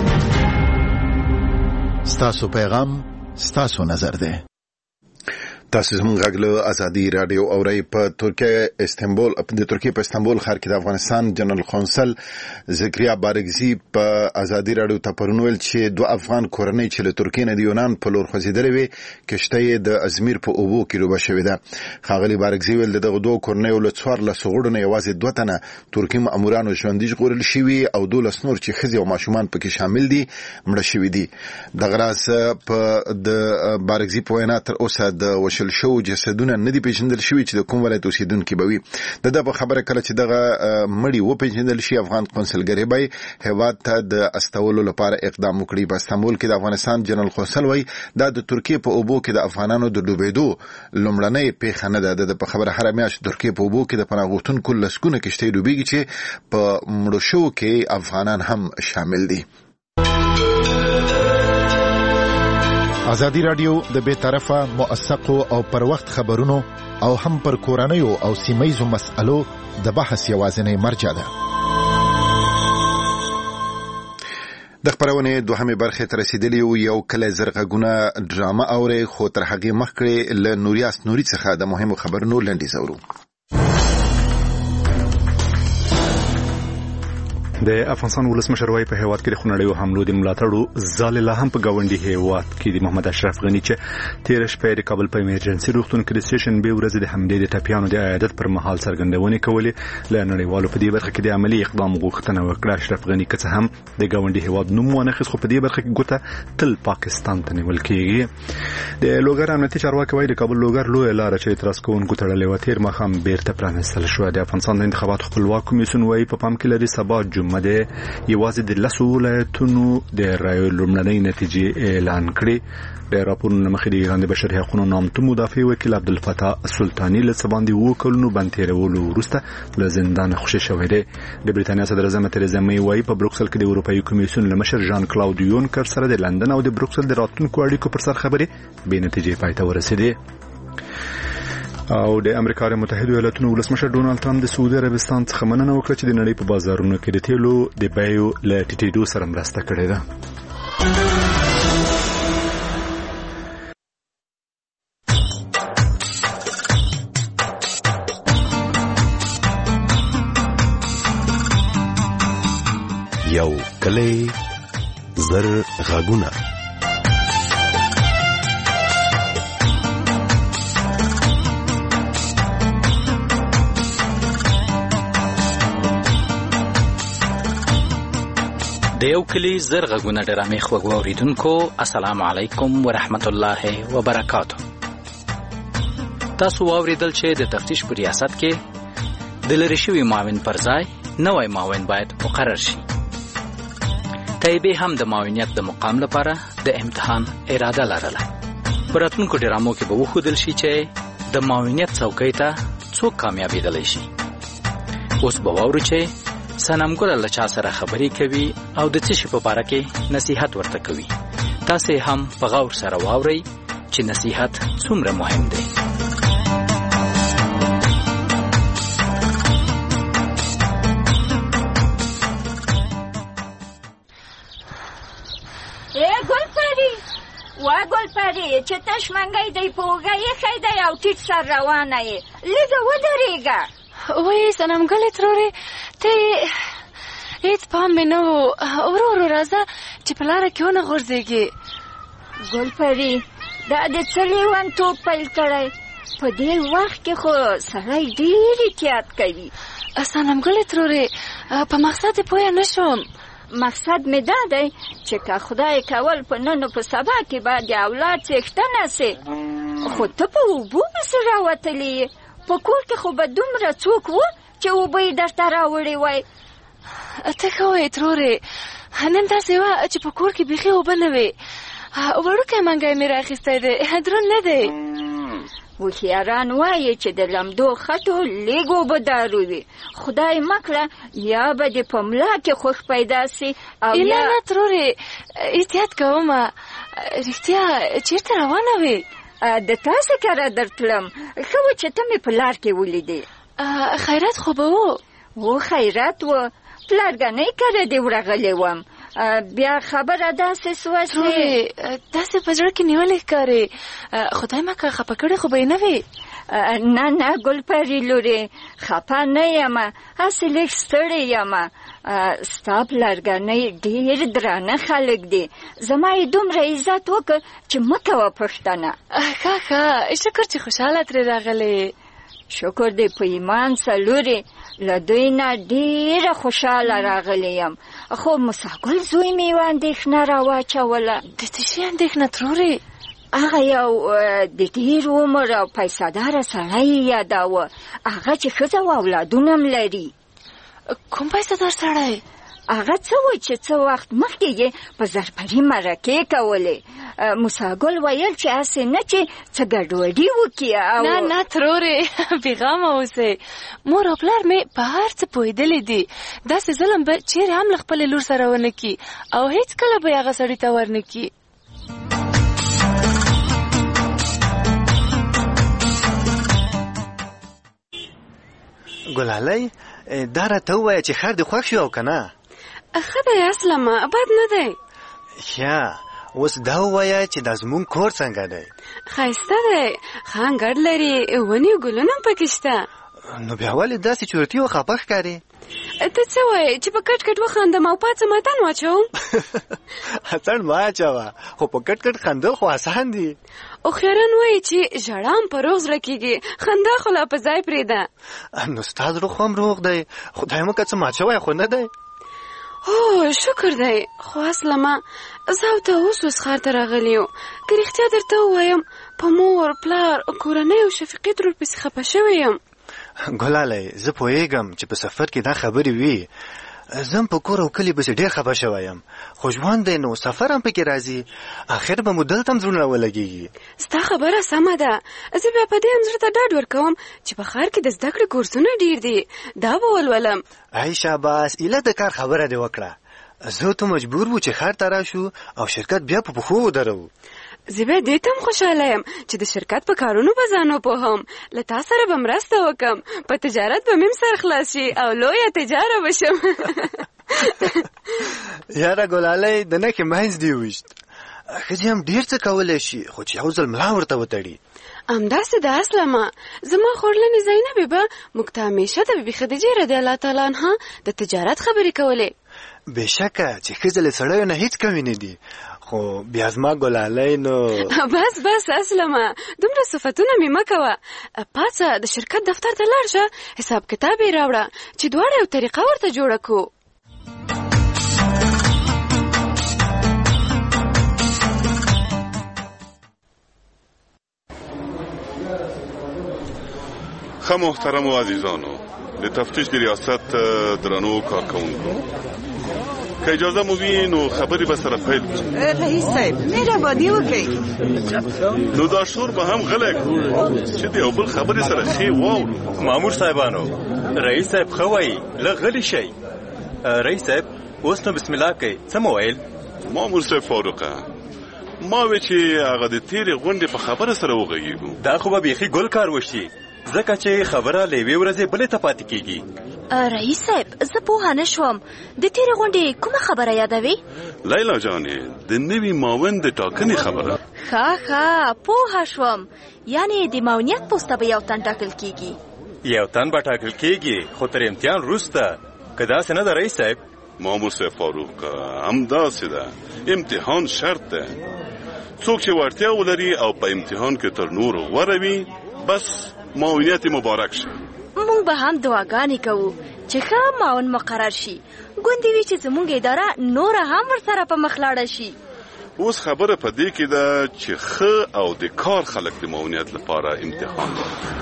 ستاسو پیغام ستاسو نظر ده. تاسو زموږ غږ له ازادي رادیو اورئ. په ترکیه استانبول ښار کې د افغانستان جنرال قونسل زکریا بارګزي په ازادي رادیو ته پرون ویل چې 2 افغان کورنۍ چې له ترکیې نه د یونان په لور خوځېدلې وي کشته یې د ازمیر په اوبو کې ډوبه شوې ده. ښاغلي بارګزي ویل دغه 2 کورنۍ له 14 غړو نه یوازې 2 تنه ترکي مامورانو ژوندي ژغورل شوي او 12 نور چې ښځې او ماشومان پکې شامل دي مړه شوي دي. دغه راز په د بارګزي په وینا تر اوسه د وشل شو جسدونه نه دي پیژندل شوي چې د کوم ولایت اوسیدونکي به وي. د په خبره کله چې دغه مړي وپیژندل شي افغان قونسلګرۍ به هیواد ته د استولو لپاره اقدام وکړي. په استانبول کې د افغانستان جنرال قونسل وایي دا د ترکیې په اوبو کې د افغانانو د ډوبېدو لومړنۍ پیښه نه ده. د په خبره هره میاشت ترکیې په اوبو کې د پناه غوښتونکو لسګونه کشتۍ ډوبېږي چې په مړو شوو کې افغانان هم شامل دي. ازادي رادیو د بے طرفه موثقو او پر وخت خبرونو او هم پر کورنیو او سیمایزو مسألو د بحث یوازینی مرجع ده. د خبرونه دوهمه برخه تر رسیدلی یو کله زرغونه ډرامه اوري خو تر هغه مخکې له نوریاس نوري څخه د مهمو خبرونو لنډیز اورو. د افغانستان ولسمشر وايي په هیواد کې د خونړیو حملو د ملاتړو ځاله لا هم په گاونډي هیواد کې د محمد اشرف غنی چې 13 شپې د کابل په ایمرجنسي روغتون کې د سټیشن به ورځ د حملې د ټپیانو د عیادت پر مهال څرګندونې کولې. ل نړیوالو په دې برخه کې د عملی اقدام غوښتنه وکړه. اشرف غنی که څه هم د گاونډي هیواد نوم ونه خو په دې برخه کې ګوته تل پاکستان ته نیول کېږي. د لوګر امنیتي چارواکي وايي د کابل لوګر لوی لار چې اعتراض کوونکو تړلې و تیر مخام بیرته پرانستل شو. د افغانستان د انتخاباتو خپلواک کمیسیون وايي په پام کې لري سبا جمعه د یوازې د لسو ولایتونو د رایو لومړنۍ نتیجې اعلان کړي. د راپورونو مخې د ایران د بشري حقوقو نامتو مدافع وکیل عبدالفتاح سلطانی له باندې وکولنو باندې تیرولو وروسته له زندان خوشی شوی دی. د بریتانیا صدر اعظم تریزا می وايي په بروکسل کې د اروپایي کمیسیون له مشر ژان کلاود یونکر سره د لندن او د بروکسل د راتلونکو اړیکو پر سر خبرې به نتیجې پای ته ورسېدې. او د امریکا متحده ایالاتونو ولسمشر ډونالد ټرمپ د سعودي عربستان څخه مننه وکړه چې د نړۍ په بازارونو کې د تیلو د بیو له ټیټېدو سره مرسته کړې ده. یو کلی زر غاګونه د یو کلی زر غږونه ډرامې خوږو اوریدونکو السلام علیکم ورحمت الله وبرکاتہ. تاسو واوریدل چې د تفتیش په ریاست کې د لری شوی معاون پر ځای نوې معاون باید مقرر شي. طیبه هم د معاونیت د مقام لپاره د امتحان اراده لرله. پراتونکو ډرامو کې به وښودل شي چې د معاونیت څوکۍ ته څوک کامیابېدلی شي. اوس به واورو چې سنمګل له چا سره خبرې کوي او د څه شي په اړه کې نصيحت ورته کوي. تاسو هم په غور سره واورئ چې نصيحت څومره مهم دی. ګلپری چې تش منګی دی پوګه یې خیدای او ټیټ سر روانه یې لږه ودرېږه. وای سنمګلې ترورې ته هیڅ پام مې نه و. ورو راځه چې په لاره کې ونه غورځېږي. ګلپری دا د څه لیونتوب پیل کړی؟ په دې وخت کې خو سړی ډېر احتیاط کوي. سنمګلې ترورې په مقصد یې پوه نه شوم. مقصد مې دا دی چې که خدای کول په نن په سبا کې به د اولاد څښتنه سي، خو ته په اوبو پسې راوتلې یې. په کور کې خو به دومره څوک و چې اوبه یې درته راوړې وای. ته ښه وایې ترورې، نن داسې وه چې په کور کې بیخي اوبه نه وې. وړوکی منګی مې رااخیستی دی، دروند نه دی. هوښیاران وایي چې د لمدو خټو لږ اوبه دارو وي. خدای مکړه یا به دې په ملا کې خوښ پیدا سي او یا نه ترورې احتیاط کومه. رښتیا چېرته روانه وې؟ د تاسې کره درتلم. ښه و چې ته مې په لار کې ولیدې. خیرات خو به و؟ خیرات و. پلارګنۍ کره دې ورغلی وم. بیا خبره داسې سوه چې داسې په زړه کې نیولې ښکارې. خدای مکه خفه کړې خو به یې نه وې؟ نه ګلپري لورې، خفه نه یم، هسې لږ ستړې یم. ستا پلرګنۍ ډېر درانه خلک دي، زما یې دومره عزت وکړ چې مه کوه پوښتنه. ښه شکر چې خوشحاله ترې راغلې. شکر دې په ایمان څه لورې، له دوی نه ډېره خوشحاله راغلی یم. خو مساګل زوی مې یوه اندېښنه راواچوله. د څه شي اندېښنه ترورې؟ هغه یو د ډېر عمر او پیسه‌داره سړی یې یاداوه، هغه چې ښځه او اولادونه هم لري. کوم پیسه‌دار سړی؟ هغه څه و چې څه وخت مخکې یې په زرپري مرکې کولې. موساګل ویل چې هسې نه چې څه ګډوډي وکړي. نه ترورې، بېغمه اوسئ. مور او پلار مې په هر څه پوهېدلي دي. داسې ظلم به چیرې هم له خپلې لور سره ونه کړي او هېڅکله به یې هغه سړي ته ورنه کړي. ګلالۍ، دا راته ووایه چې ښار دې خوښ شو او که نه؟ ښه دی اسلمه، بد نه دی. ښه، اوس دا ووایه چې دا زموږ کور څنګه دی؟ ښایسته دی، ښه انګړ لري، ونې او ګلونه هم پکې شته. نو بیا ولې داسې چورتي او خپه ښکارې؟ ته څه وایې چې په کټ کټ وخاندم او پاڅه اتڼ واچوم؟ اتڼ مه اچوه، خو په کټ کټ خندل خو اسان دي. هوښیاران وایي چې ژړا هم په روغ زړه کېږي، خندا خو لا په ځای پرېږده. نو ستا زړه خو هم روغ دی، خدای مکه څه ماچوی خو نه دی. هو شکر دی، خو اسلمه زه او ته اوس ښار ته راغلي یو. که رښتیا درته ووایم په مور پلار کورنۍ او شفیقي ترور پسې خفه شوی یم. ګلالۍ، زه پوهېږم چې په سفر کې دا خبرې وي. زه هم په کور او کلي پسې ډېر خفه شوی یم، خو ژوند دی نو سفر هم پکې راځي، آخر به مو دلته هم زړونه ولګېږي. ستا خبره سمه ده، زه بیا په دې هم زړه ته ډاډ ورکوم چې په ښار کې د زده کړې کورسونه ډېر دي، دا به ولولم. ای شاباس، ایله د کار خبره دې وکړه. زه ته مجبور وو چې ښار ته راشو او شرکت بیا په پښو ودرو. زه بیا دې ته هم خوشحاله یم چې د شرکت په کارونو به ځان وپوهم، له تا سره به مرسته وکړم، په تجارت به مې سر خلاص شي او لویه تجاره بشم. یاره ګلالۍ، د نښې منځ دې وویشت. ښځې هم ډېر څه کولی شي، خو چې یو ځل ملا ورته وتړي. همداسې ده اسلمه، زما خورلنې زینبې به موږ ته همیشه د بیبي خدیجې رضی الله تعالی عنها د تجارت خبرې کولې. بېشکه چې ښځې له سړیو نه هېڅ کمې نه دي، خو بیا زما ګلالۍ نو بس اسلمه، دومره صفتونه مې مه کوه. پاڅه د شرکت دفتر ته لاړ شه، حساب کتاب یې راوړه چې دواړه یو طریقه ورته جوړه کړو. ښه محترمو عزیزانو، د تفتیش د ریاست درنو کارکوونکو، که اجازه مو وي نو خبرې به سره پیل کړو. رئیس صاحب مهرباني وکړئ. نو دا شور به هم غلی کړو چې د یو بل خبرې سره ښې واورو. مامور صاحبانو، رئیس صاحب ښه وایي، لږ غلی شئ. رئیس صاحب اوس نو بسم الله کوي، څه مو ویل؟ مامور صاحب فاروقه، ما وی چې هغه د تیرې غونډې په خبره سره وغږیږو. دا خو به بیخي ګل کار وشي، ځکه چې خبره له یوې ورځې بلې ته پاتې کېږي. رئیس صاحب، زه پوهه نه شوم، د تیرې غونډې کومه خبره یادوي؟ لیلا جانې، د نوي معاون د ټاکنې خبره. ښه پوهه شوم، یعنې د معاونیت پوسته به یو تن ټاکل کېږي. یو تن به ټاکل کېږي، خو تر امتحان وروسته. که داسې نه ده رئیس صاحب؟ مامور صاحب فاروق، همداسې ده، امتحان شرط ده. څوک چې وړتیا ولري او په امتحان کې تر نورو غوره وي، بس معاونیت مبارک شه. مونږ به هم دعاګانې کوو چې ښه معاون مقرر شي، ګوندې وي چې زموږ اداره نوره هم ورسره په مخ لاړه شي. اوس خبره په دې کې ده چې ښه او د کار خلک د معاونیت لپاره امتحان ورکوي.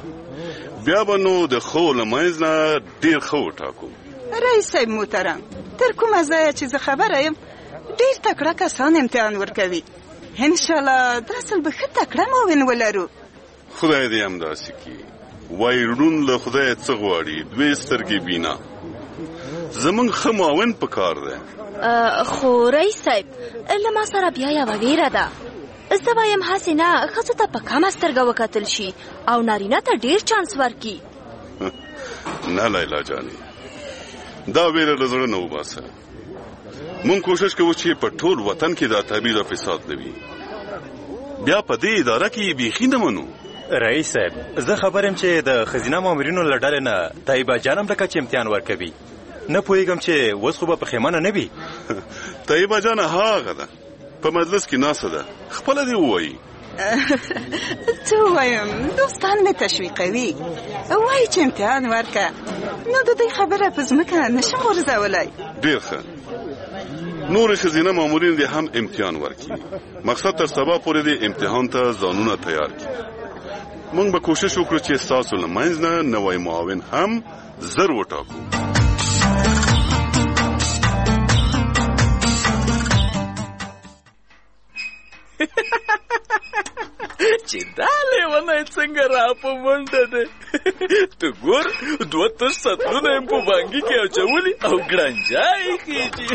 بیا به نو د ښو له منځ نه ډېر ښه وټاکو. رئیس صاحب محترم، تر کومه ځایه چې زه خبره یم ډېر تکړه کسان امتحان ورکوي. انشاءالله دا ځل به ښه تکړه معاون ولرو. خدای دې همداسې کړي. وایي ړوند له خدایه څه غواړي، دوې سترګې بینا. زمونږ ښه معاون په کار دی. خو رئیس صاحب، له ما سره بیا یوه ویره ده. زه وایم هسې نه، ښځو ته په کمه سترګه وکتل شي او نارینه ته ډېر چانس ورکړي. نه لیلا جانې، دا ویره له زړه نه وباسه. مونږ کوشش کوو چې په ټول وطن کې دا تبعیض او فساد نه وي. بیا په دې اداره کې بیخي نه منو. رئیس صاحب زه خبرم چې د خزینه مامورینو له ډلې نه طیبه جان هم لکه چې امتحان ورکوي. نه پوهېږم چې اوس خو به پښیمانه نه وي. طیبه جان هغه ده په مجلس کې ناسته ده، خپله دې ووایي. څه ووایم، دوستان مې تشویقوي، وایي چې امتحان ورکه، نو د دې خبره په ځمکه نشم غورځولی. ډېر ښه، نور ښځینه مامورین دې هم امتحان ورکړي. مقصد تر سبا پورې دې امتحان ته ځانونه تیار کړي. موږ به کوشش وکړو چې ستاسو له منځ نه نوی معاون هم زر وټاکو. چې دا لیونی څنګه را په منډه دی. ته ګور 2 سطلونه یې په بانګي کې اچولي او ګړنجا یې خېږي.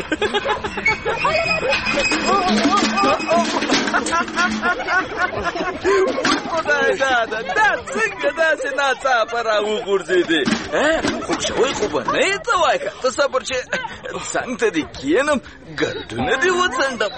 خدای داده دا څنګه داسې ناڅاپه را وغورځېدې؟ خوږ شوی خو به نه یې څه وایه که ته صبر چې څنګ ته دې کښېنم ګردونه دې وڅنډم.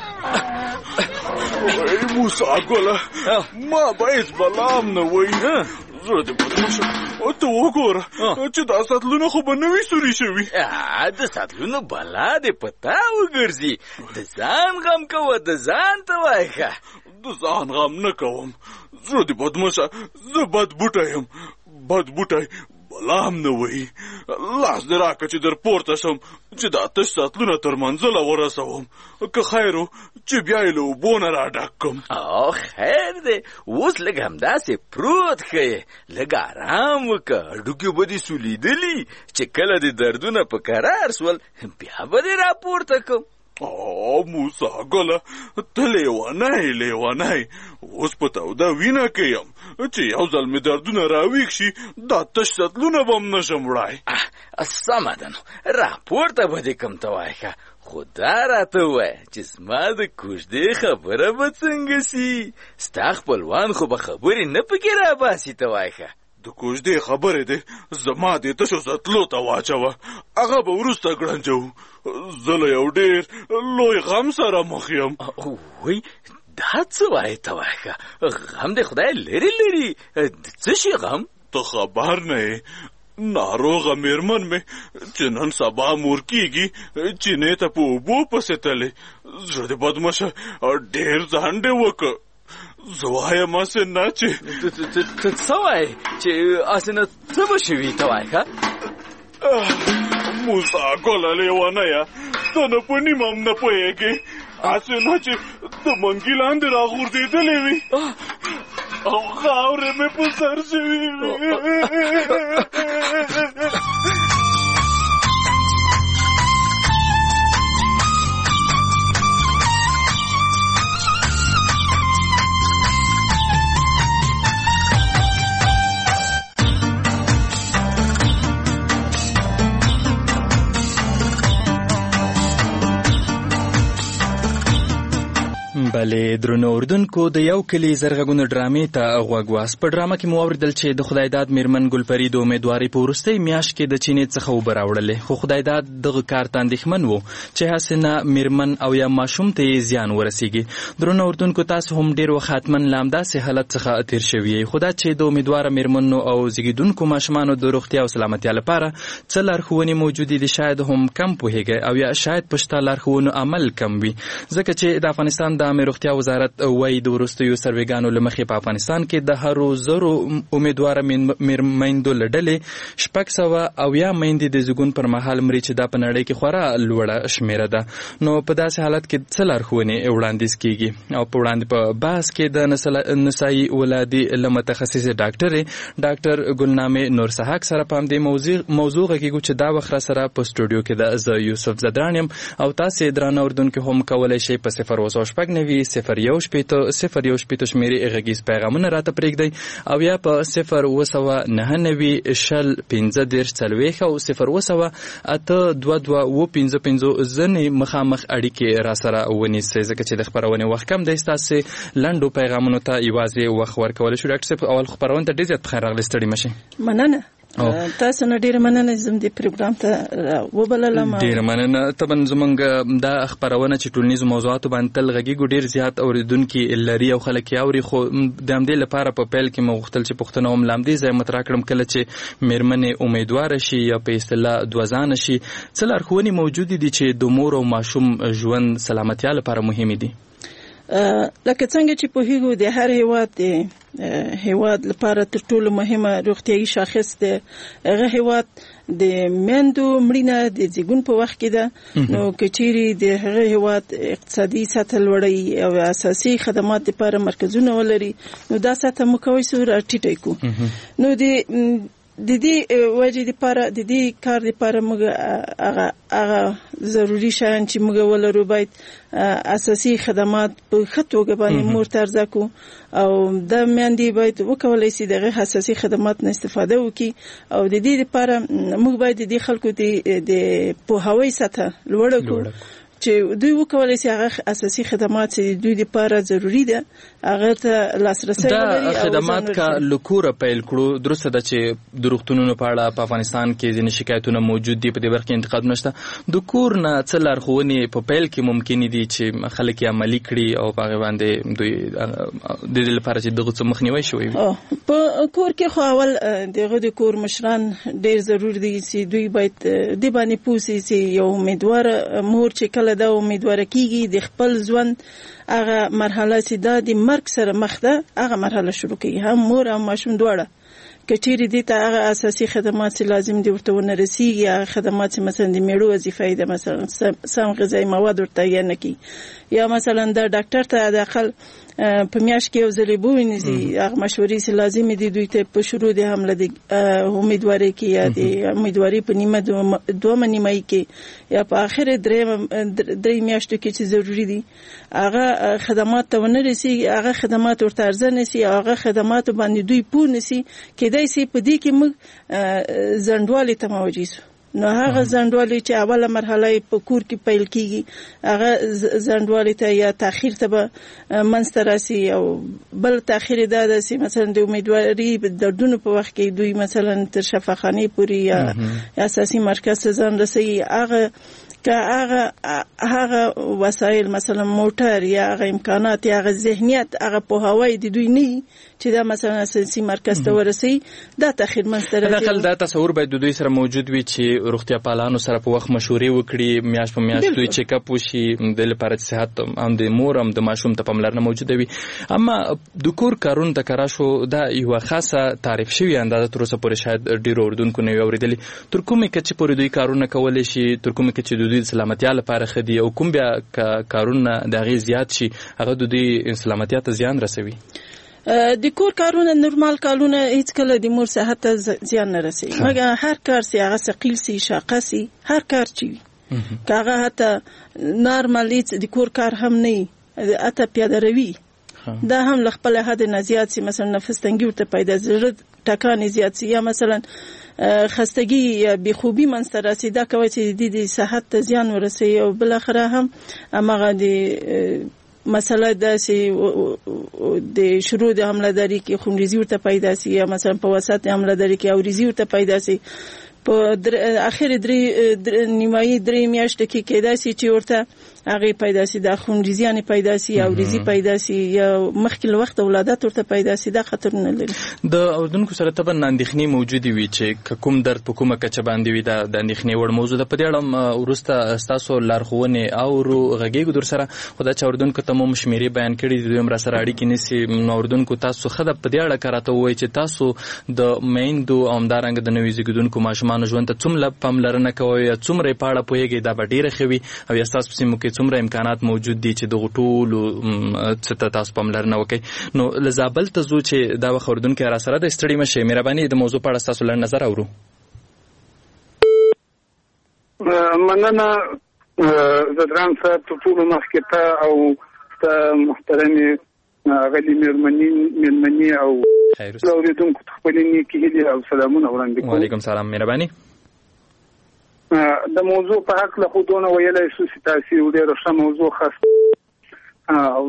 موسی ګله ما به هېڅ بلا هم نه وایي. زړه دې بدل شه. ته وګوره چې دا سطلونه خو به نه وي سوري شوي. د سطلونو بلا دې په تا وګرځي. د ځان غم کوه، د ځان ته وایه ښه. د ځان غم نه کوم. زړه دې بدمشه، زه بد بوټی یم. بد بوټی بلا هم نه وایي. لاس دې راکړه چې در پورته شم چې دا تش سطلونه تر منزله ورسوم. که خیر و چې بیا یې له اوبو نه را ډک کړم. خیر دی، اوس لږ همداسې پروت ښه یې. لږ ارام وکړه، هډوکي به دې سولیدلي. چې کله دې دردونه په قرار سول بیا به دې راپورته کړم. موسی ګله ته لیونی اوس په توده وینه کې یم چې یو ځل مې دردونه راویښ شي دا تش سطلونه به هم نشم وړی. سمه ده نو راپورته به دې کړم ته وایه ښه. خو دا راته ووایه چې زما د کوژدې خبره به څنګه سي؟ ستا خپلوان خو به خبرې نه پکې راباسي ته وایه ښه. د کوژدې خبرې دې زما دې تشو سطلو ته واچوه، هغه به وروسته ګړنجو. زه له یو ډېر لوی غم سره مخ یم. وای دا څه وایې ته وایه ښه؟ غم دې خدای لري. څه شي غم؟ ته خبر نه یې، ناروغه میرمن مې چې نن سبا مور کېږي چینې ته په اوبو پسې تلې. زړه دې بدمشه ډېر ځان دې وکړه. زه وایم هسې نه چې ته څه وایې چې هسې نه څه به شوي ته وایه ښه؟ موسی ګله لیونیه ته نه په نیمه هم نه پوهېږې. هسې نه چې د منګي لاندې را غورځېدلې وي او خاورې مې په سر شوي وي. بله درنو اردوونکو د یو کلي زرغږونو ډرامې ته غوږ واست. په ډرامه کې مو واورېدل چې د خدایداد میرمن ګلپري د امیدوارۍ په وروستۍ میاشت کې د چینې څخه اوبه راوړلې، خو خدایداد دغه کار ته اندېښمن و چې هسې نه میرمن او یا ماشوم ته یې زیان ورسیږي. درنو اردوونکو تاسو هم ډېر وخت حتما له همداسې حالت څخه تېر شوي یئ، خو دا چې د امیدواره میرمنو او زیږېدونکو ماشومانو د روغتیا او سلامتیا لپاره څه لارښوونې موجودې دي شاید هم کم پوهېږئ او یا شاید په شته لارښوونو عمل کم وي، ځکه چې د افغانستان د روغتیا وزارت وایي د وروستیو سروېګانو له مخې په افغانستان کې د هرو زرو امیدواره میندو له ډلې 670 میندې د زیږون پر مهال مري چې دا په نړۍ کې خورا لوړه شمېره ده. نو په داسې حالت کې څه لارښوونې وړاندیز کیږي او په وړاندې په بحث کې د نسایي ولادي له متخصصې ډاکټر ګلنامې نور سحاق سره په همدې موضوع غږیږو چې دا وخت را سره په سټوډیو کې د زه یوسف زدران یم او تاسې درانه اردوونکي هم کولی شئ په 0 شمیرې غږیز پیغامونه راته پرېږدئ او یا په 0 او 0 ځنې مخامخ اړیکې را سره ونیسئ، ځکه چې د خپرونې وخت کم دی. ستاسې لنډو پیغامونو ته یوازې وخت ورکولی شو. ډاکټر صاحب اول خپرونې ته ډېر زیات پخیر راغلی، ستړي مه شئ. مننه. تاسو نه ډیره مننه زم دې پروګرام ته وبللم. ډیره مننه. طبعا زمونږ دا خبرونه چې ټولنیز موضوعات باندې تل غږیږي ډیر زیات اوریدونکو لري او خلک یې اوري، خو د همدې لپاره په پیل کې مغختل چې پښتنه هم لامدي ځای مطرح کړم کله چې میرمنې امیدوار شي یا په اصطلاح دوزان شي څه لارښوونې موجود دي چې د مور او ماشوم ژوند سلامتیا لپاره مهمه دي؟ لکه څنګه چې په هیغو د هر هیواد لپاره تر ټولو مهمه روغتیايي شاخص دی هغه هیواد د میندو مړینه د زیږون په وخت کې ده. نو کچيري د هغه هیواد اقتصادي سطح لوړی او اساسي خدمات لپاره مرکزونه ولري نو دا سطح مکوي سور ټیټای کو. نو د دې وجې لپاره د دې کار لپاره موږ هغه ضروري شیان چې موږ ولرو باید اساسي خدمات په ښه توګه باندې مور ته ارزه کو او د میندې باید وکولای شي دغه اساسي خدمات نه استفاده وکړي او د دې لپاره موږ باید د خلکو د پوهاوی سطح لوړ کړو چې دوی وکولای شي هغه اساسي خدمات چې دوی لپاره ضروری ده هغه ته لاسرسي ولري. دا خدمات کا لکوره پیل کړو. درسته ده چې د روغتونونو په اړه په افغانستان کې ځینې شکایتونه موجود دي، په دې برخه کې انتقادونه شته. د کور نه څه لارښوونې په پیل کې ممکن دي چې خلک یې عملي کړي او په هغه باندې دوی د دې لپاره چې دغه څه مخنیوي شوی وي؟ په کور کې خو اول دغه د کور مشران ډېر ضروري دي چې دوی باید د باندې پوسي چې یو امیدوار مور چې کله دا امیدوار کیږي د خپل ژوند هغه مرحله چې دا د مرګ سره مخ ده هغه مرحله شروع کوي، هم مور او ماشوم دواړه کچيري دي ته هغه اساسي خدمات چې لازم دي ورته ونرسيږي، هغه خدمات چې مثلا د میړو وظیفه ده مثلا سم غذایی مواد ورته یې نه کی یا مثلا د ډاکټر ته د اقل په میاشت کې یو ځلې بوینځي هغه مشورې چې لازم دي دوی ته په شروع د حمله د امیدواري کې یا د امیدواري په نیمه دوه نیمه کې یا په اخر درې میاشتو کې چې ضروری دي هغه خدمات ته ونرسي، هغه خدمات ورته ارزنه سي، هغه خدمات باندې دوی پوه نسي کېدای سي په دې کې موږ ځنډوالي ته موجي سو. نو هغه ځنډوالي چې اوله مرحله په کور کې پیل کیږي هغه ځنډوالي ته یا تاخير ته به منځته راسي او بل تاخير دا د سي مثلا د امیدواري د دردونو په وخت کې دوی مثلا تر شفاخانه پوري یا اساسي مرکز ته ځان رسي هغه وسایل مثلا موټر یا هغه امکانات یا هغه ذهنیت هغه په هوای د دوی نه چې دا مثلا اساسي مرکز ته ورسي دا تاخير منځته راځي. دغه دا تصور باید د دوی سره موجود وي چې روغتیا پالانو سره په وخت مشورې وکړي، میاشت په میاشت دوی چیک اپ وشي د لپاره صحت هم د مور هم د ماشوم ته پاملرنه موجوده وي. اما د کور کارون ته کرا شو دا یو خاصه تعریف شوی اندازه تر اوسه پورې شاید ډیر اوردونکو نه اوریدلی تر کومه کې چې پورې دوی کارونه کولای شي تر کومه کې چې د سلامتیا لپاره خدي او کوم بیا کارونه د غي زیات شي هغه د دې سلامتیا ته زیان رسوي. د کور کارونه نورمال کارونه هیڅ کله د مور صحت ته زیان نه رسي، مګر هر کار سي هغه ثقيل سي شاقه سي هر کار چي کاغه حتی نورمالي د کور کار هم نه اته پیاده روي دا هم لخپل حد نه زیات سي مثلا نفس تنګي ورته پیدا زړه ټکان زیات سي یا مثلا خستګي یا بخوبي منځته راسي دا کوي چې د صحت ته زیان ورسي او بل اخره هم هغه د مسله دا سي د شروع د حمله داری کې خونریزي ورته پیدا سي یا مثلا په وسط حمله داری کې اوريزي ورته پیدا سي په اخر نیمایي درې میاشتې کې کېدای سي چې ورته هغه پیدا سي د خونریزيان پیدا سي او ریزي پیدا سي یا مخکې وخت ولادت ورته پیدا سي دا خطر نه لري. د اردوونکو سره تبه اندېښنې موجوده وي چې کوم درد په کومه کچه باندې وي دا د اندېښنې وړ موضوع ده. په دې اړه ورسته تاسو لارښوونې او غږیږو در سره خدای چې اردوونکو ته مو شمیرې بیان کړي دوی هم را سره اړیکې نیسي نو اردوونکو تاسو خدای په دې اړه کراته وایي چې تاسو د میندو او همدارنګه د نوي زیږیدونکو ماشومانو ژوند ته څومره پاملرنه کوئ یا څومره پاړه پوهیږئ دا به ډیره ښه وي او یا ستاسو په سیمو کې څومره امکانات موجود دي چې دغه ټولو څه ته تاسو پاملرنه وکړئ. نو له زابل ته ځو چې دا وخت اردوونکي را سره د ستړي مشئ مهرباني د موضوع په اړه ستاسو لنډ نظر اورو. مننه زدران صاحب په ټولو مخکې ته او محترمې غلي مېرمنې او اوریدونکو ته خپلې نیکې هیلې او سلامونه وړاندې کوم. وعلیکم سلام مهرباني. د موضوع په حق له خودونه ویلای شو چې تاسو ډېر ښه موضوع خاص او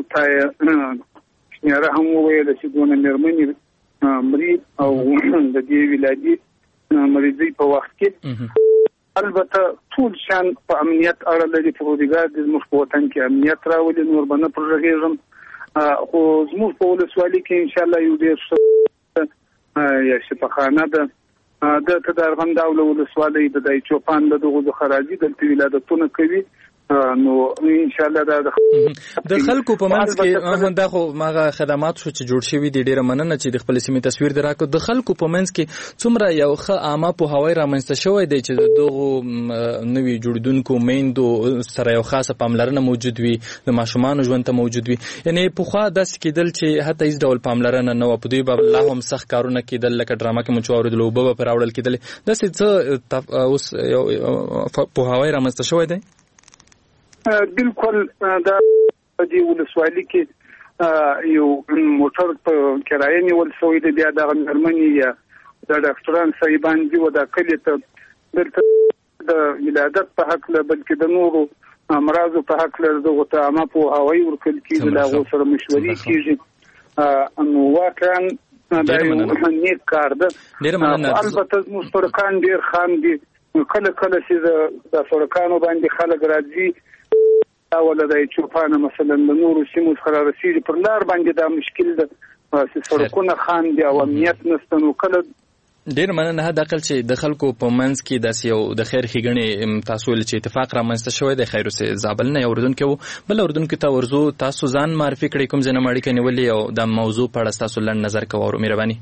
شمیره هم ویل چې دونه مېرمنې مري او د دې ولادي مریضۍ په وخت کې البته ټول شان په امنیت اړه لري. پروردګار دې زموږ په وطن کې امنیت راولي، نور به نه پرغږېږم. خو زموږ په ولسوالۍ کې انشاءالله یو ډېر ښه یا شفاخانه ده د تدارغنداو له ولسوالۍ د دای چوپان د دغو څخه راځي، دلته ولادتونه کوي. نو ان شاء الله دا د خلکو په منځ کې دا خو ماغه خدمات شو چې جوړ شوی دي. ډیره مننه چې د خپل سیمې تصویر دراکو. د خلکو په منځ کې څومره یو ښه عامه په هوای رامنځته شوی دی چې دغه نوی جوړدونکو میندو سره یو خاصه پاملرنه موجود وي، د ماشومان ژوند ته موجود وي. یعنی په خوا داس کېدل چې حتی هیڅ ډول پاملرنه نه و، په دوی به الله هم سخت کارونه کېدل، لکه ډرامه کې مو چوارو د لوبه پر راوړل کېدل. داسې څه اوس په هوای رامنځته شوی دی؟ بالکل دا د ولسوالۍ کې یو موټر په کرایه نیول شوی دی. بیا دغه مېرمنې یا د ډاکټران صاحبان دي و دا کلي ته دلته د ولادت په هکله بلکې د نورو امراضو په هکله دغو ته عامه پوهاوی ورکول کېږي، له هغو سره مشورې کېږي. نو واقعا دا یو نیک کار ده. البته زموږ سړکان ډېر خام دي، کله کله چې د سړکانو باندې خلک راځي ولا د چوپانه مثلا د نورو سیمو څخه رسیدي پر لار باندې دا مشکل ده چې سړکونه خام دي او امنیت نشته. نو کله ډیر مننه د عقل چې د خلکو په منځ کې داسې یو د خیر ښېګڼې تاسو ول چې اتفاق رامنځته شوی دی. خیر اوسې زابل نه اردن کې بل اردن کې ته ورزو تاسو ځان معرفي کړئ، کوم ځای نه اړیکه نیولې او د موضوع په اړه تاسو لنډ نظر کوو مهرباني.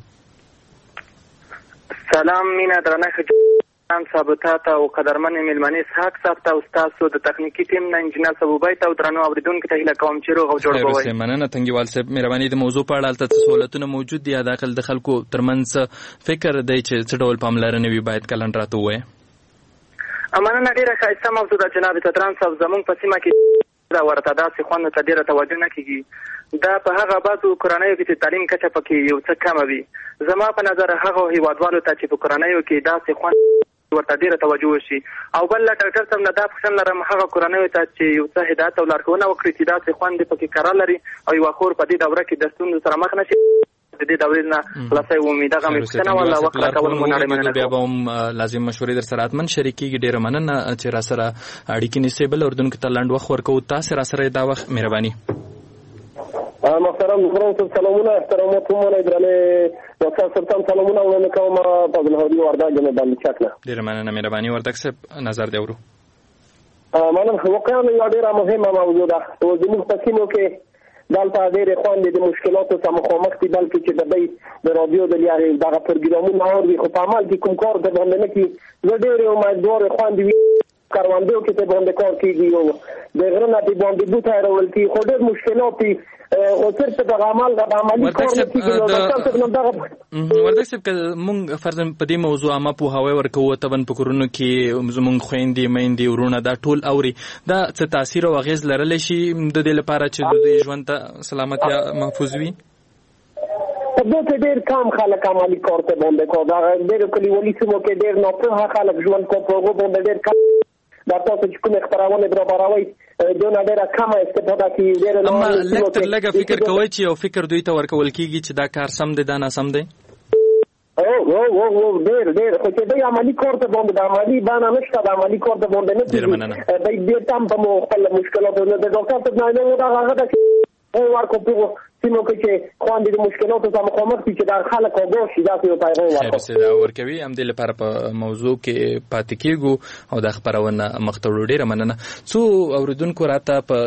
سلام مینا درنه ثابتات او قدرمن ملمنې اسحاق صاحب ته استاد د تخنیکی ټیم نه انجنیر صبوبای ته درنو اوریدونکو ته هیله کوم چې روغ او جوړ وي. خیر مننه تنګیوال صاحب مهرباني. د موضوع په اړه تاسو سہولتونه موجود دي د عقل د خلکو ترمنځ فکر دی چې څه ډول پاملرنه وي باید کلن راته وایي. امانه ډیره ښایسته موضوع ده جناب تدران صاحب. زمونږ په سیمه کې دا ورته داسې خوند ته ډیره توجه نه کیږي. دا په هغه بعضو کورنیو کې چې تعلیم کچه پکې یو څه کمه وي. زما په نظر هغه هیوادوالو ته چې په کورنیو کې داسې خوند ورته ډیره توجه وشي. او بل ډاکټر صاحب نه دا پوښتنه لرم هغه کورنیو ته چې یو څه هدایت او لارښوونه وکړي چې داسې خوند پکې کار لري او یو خور په دې دوره کې د ستونزو سره مخ نشي. د دې دورې نه خلاصي امید هغه مخکنه ولا وخت راکول مونږ نه بیا به هم لازم مشورې در سره اتمن شریکي. ډیره مننه چې را سره اړیکې نیسئ. بل اردن کې ته لنډ وخت ورکو تاسو را سره دا وخت مهرباني. محترم فرانسس سلامونه احترامات مونږ درنه وکړه سلطان سلامونه ولنه کوم په بلهودي ورداګ نه باندې چاکله. ډیره مننه مهرباني. ورداګ صاحب نظر دی ورو. مننه. واقعا یو ډیره مهمه موضوع ده. زموږ په سیمو کې دلته ډېرې خوندې د مشکلاتو سره مخامخ دي، بلکې چې د رادیو د لیارې دغه پروګرامونه اوري خو په عمل کې کوم کار د باندې نه کوي. زه ډېرې امیدواره خوندې وي کروندو کې ته باندې کار کېږي او د غره نه د باندې بوټی راوړل کېږي، خو ډېر مشکلات دي او صرف د عمل د عملي کار نه کېږي. وردګ صاحب که موږ فرضاً په دې موضوع عامه پوهاوی ورکوو طبعا په کورونو کې زموږ خویندې میندې ورونه دا ټول اوري، دا څه تاثیر او اغېز لرلی شي د دې لپاره چې د دوی ژوند ته سلامتیا محفوظ وي؟ دلته ډېر کم خلک عملي کار ته باندې کوي. ډېرو کلیوالي سیمو کې ډېر ناپوهه خلک ژوند کوي، په هغو باندې ډېر کم دا تاسو چې کومې خپرونې برابروئ دونه ډېره کمه استفاده کوي. اما لږ تر لږه فکر کوئ چې یو فکر دوی ته ورکول کېږي چې دا کار سم دی دا ناسم دی؟ ډېر خو چې دوی عملي کار ته باندې د عملي بڼه نشته، د عملي کار ته باندې نه کېږي. دوی ډېر کم په خپل مشکلاتو د ډاکټر صاحب نه دغه هغه ده ورکو په سیمو کې چې خوندې د مشکلاتو سره مخامخ دي چې دا خلک آګاه شي داسې یو پیغام ورکړو. خیر دا ورکوي. همدې لپاره په موضوع کې پاتې کېږو او دا خپرونه مخ ته وړو. ډېره مننه. څو اورېدونکو راته په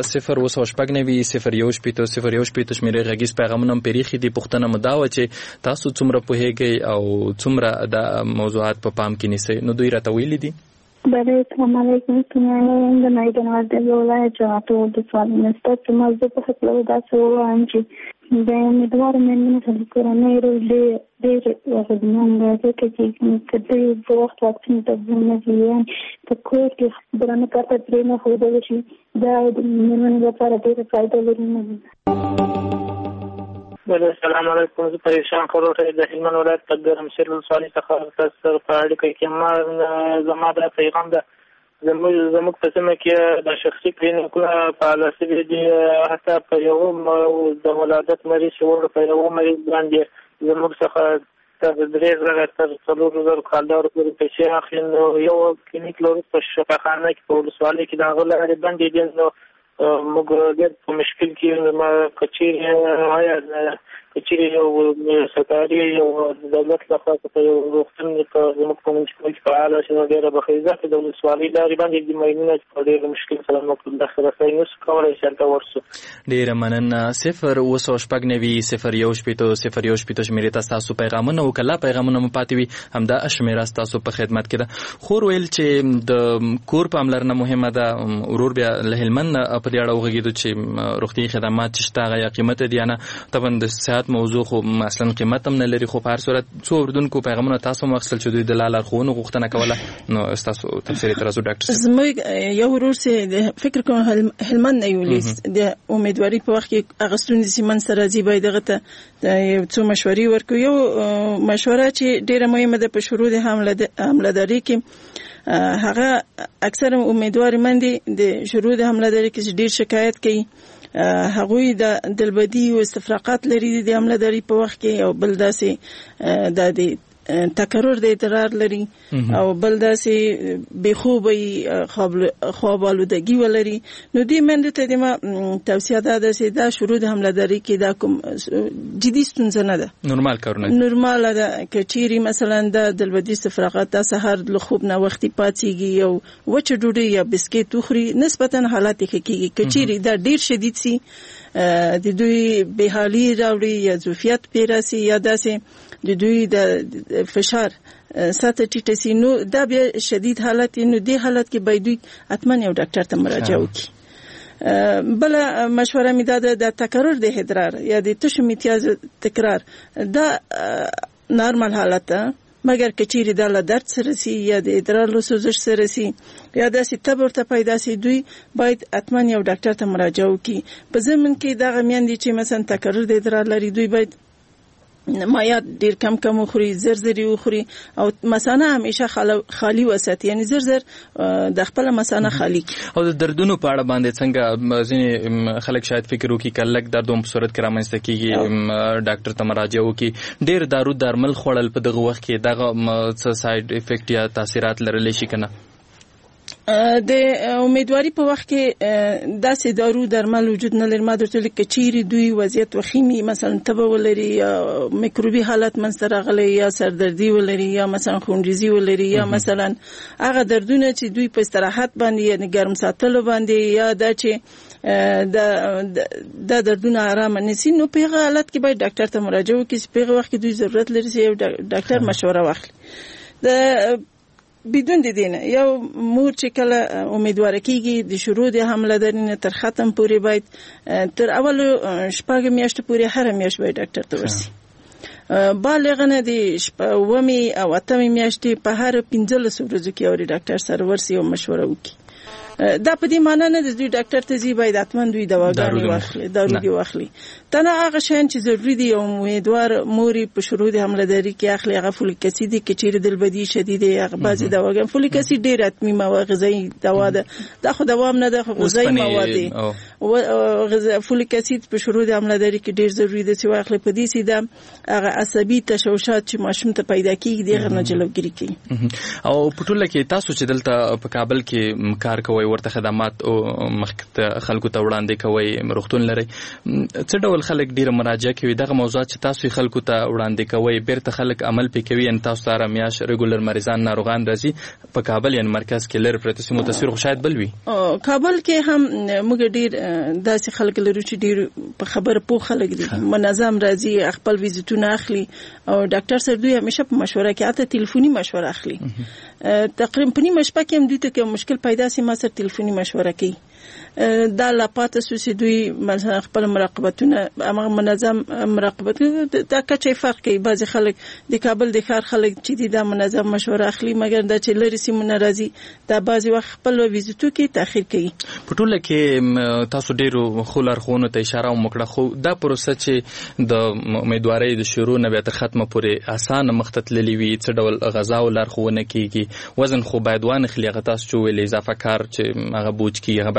0 شمېرې غږیز پیغامونه هم پرېښي دي. پوښتنه مو دا وه چې تاسو څومره پوهېږئ او څومره دا موضوعات په پام کې نیسئ. نو دوی راته ویلي دي. بله السلام علیکم. ستونیانو د میدان وردګ ولایت جغاتو د سوال نسبت په موضوع په خپله داسې ووایم چې د امیدوارو مېرمنو ته د کورنۍ رول ډېر اغېزمن دی، ځکه چې که دوی په وخت واکسین ته نه ځي یعنې په کور کې درانه کار ته پرې نه ښودلی شي، دا د مېرمنو لپاره ډېره فایده لري. بله السلام علیکم. زه پریشان خروټی د هلمند ولایت په ګرمسیر ولسوالۍ څخه تاسو سره په اړیکه کې زما دا پیغام ده. زموږ په سیمه کې د شخصي کلینیکونه فعاله شوي دي، حتی په یو د ولادت مریض چې وړو په یو مریض باندې زموږ څخه تر 3000 تر 4000 کالدار پورې پیسې اخلي. نو یو کلینیک لرو په شفاخانه کې په ولسوالۍ کې د هغه لارې بندې دي. نو موږ ډېر په مشکل کې ما کچېرې یو سرکاري یو دولت لخوا په یو روغتون په زموږ په منځ کې فعال شي، نو ډېره به ښه ځکه د ولسوالۍ لارې باندې د ماینونه په ډېر مشکل سره موږ داسې رسۍ نشو کولی چې هلته ورسو. ډېره مننه. 0 شمیرې ته ستاسو پیغامونه او کله پیغامونه مو پاتې وي همدا شمیره ستاسو په خدمت کې ده. خور ویل چې د کور پاملرنه مهمه ده. ورور بیا له هلمند په دې اړه وغږېدو چې روغتیایي خدمات چې شته هغه یا قیمت دي یا نه. طبعا د صحت موضوع خو اصلا قیمت هم نه لري، خو په هر صورت څو اردوونکو پیغامونه تاسو مخصل چې دوی د لارښوونو غوښتنه کوله. نو تاسو تفسیري ترازو ډاکټر صاحب زموږ یو ورور چې فکر کوم هلمند نه یولیس د امیدواري په وخت کې اغستون دي سیمن سره ځي باید دغه ته یو څو مشورې ورکو. یو مشوره چې ډیره مهمه ده په شروع د حمله‌داري کې، هغه اکثر امیدوار مندي د شروع د حمله‌داري کې ډیر شکایت کوي. هغوی د دلبدي او استفراقات لري د حمله‌داري په وخت کې، او بل داسې د تکرر د اضرار لري، او بل داسې بخوبي خواب آلودگی ولري. نو دې منډه ته د ما توصیه ده چې دا شروع د حمله‌داري کې دا کوم جدي ستونزه نه ده، نورمال کارونه نورمال ده. کچيري مثلا د دلبدي استفراقات د سحر له خوب نه وختي پاتېږي او وچ ډوډۍ یا بسکټ وخوري نسبتا حالات کېږي. کچيري دا ډیر شدید سي د دوی بهالي راوړي یا ظرفیت پیراسي یا داسې د دوی د فشار سطح ټیټه سي، نو دا بیا شدید حالت. نو دې حالت کې باید دوی حتما یو ډاکټر ته مراجعه وکړي. بل مشوره می ده د تکرر د ادرار یا د تشو امتیاز تکرار دا نارمل حالت ده، مګر کچيري د درد سره سي یا د ادرار له سوزش سره سي یا داسې تب ورته پیدا سي، دوی باید حتما یو ډاکټر ته مراجعه وکړي. په ضمن کې دغه میندې چې مثلا تکرر د ادرار لري دوی باید مایات ډیر کم وخوري، زر وخوري، او مثانه همیشه خالی وساتي، یعنی زر د خپل مثانه خالی. او د دردونو په اړه باندې څنګه ځینې خلک شاید فکر وکړي کلک دردوم په صورت کې رامنځته کیږي ډاکټر ته مراجعه وکړي. ډیر دارو درمل خوړل په دغه وخت کې دغه څه ساید افیکټ یا تاثیرات لرلی شي کنه؟ د امیدواري په وخت کې داسې دارو درمل وجود نه لري. ما درته لیکه چیرې دوی وضعیت وخیمي مثلا تبه ولري یا میکروبي حالت منځته راغلی یا سردردي ولري یا مثلا خونریزي ولري یا مثلا هغه دردونه چې دوی په استراحت باندې یعنی ګرم ساتلو باندې یا دا چې د دردونه آرام نسی، نو په هغه حالت کې باید ډاکټر ته مراجعه وکړي. په هغه وخت کې دوی ضرورت لري چې یو ډاکټر مشوره واخلي. د بدون د دینه یو مور چې کله امیدوار کیږي د شروع د حمله‌داري نه تر ختم پورې باید تر اول شپږ میاشتې پورې هر میاشت باید ډاکټر ته ورسي. بالغنه د ومي او اتمې میاشتې په هر 15 ورځو کې اوري ډاکټر سره ورسي او مشوره وکړي. دا په دې معنی نه د دوی ډاکټر ته ځي باید حتمن دوی دواګانې واخلي، دارو واخلي. تنه هغه شین چې ضروری دي او امیدوار موري په شروع د حمله‌داري کې اخلي هغه فولیک اسید کې چیرې دلبدي شدید هغه بعضي دواګان فولیک اسید ډیر اتمی مواد غذایی دوا ده، دا خو دوام نه ده، خو غذایی مواد دي او فولیک اسید په شروع د حمله‌داري کې ډیر ضروری دي چې واخلي. په دې سیده هغه عصبي تشوشات چې ماشوم ته پیدا کیږي دغه نه جلوګیری کوي. او په ټوله کې تاسو چې دلته په کابل کې کار کوي ورته خدمات او مخکته خلکو ته وړاندې کوي روغتون لري، څه ډول خلک ډیر مراجعه کوي دغه موضوعات چې تاسو خلکو ته وړاندې کوي بیرته خلک عمل پې کوي؟ ان تاسو سره میاش ریګولر مریضان ناروغان راځي په کابل یعنی مرکز کې لري پرته سیمو تصویر خو شاید بل وي. کابل کې هم موږ ډیر داسې خلک لرو چې ډیر په خبره پوه خلک دي، منظم راځي، خپل ویزیټونه اخلي او ډاکټر سره دوی همیشه په مشوره کې اته ټلیفوني مشوره اخلي. تقریبا په نیمه شپه کې هم دوی ته کوم مشکل پیدا سي ما سره ټلیفوني مشوره کوي. دا لا پاتې سوسي دوی مثلا خپل مراقبتونه امغه منظم مراقبت دا کچې فرق کوي. بعضي خلک د کابل د ښار خلک چې دا منظم مشوره اخلي، مګر دا چې لري سیمونه راځي دا بعضي وخت خپل ویزیټو کې تاخير کوي. په ټوله کې تاسو ډیرو خلارخونو ته اشاره وکړه، خو دا پروسه چې د امیدوارۍ د شروع نه به تر ختمه پورې اسانه مختتللی وي، څه ډول غذا او لارښوونه کیږي، وزن خو باید وانه خلی غتاس چې ویل اضافه کار چې هغه بوج کی هغه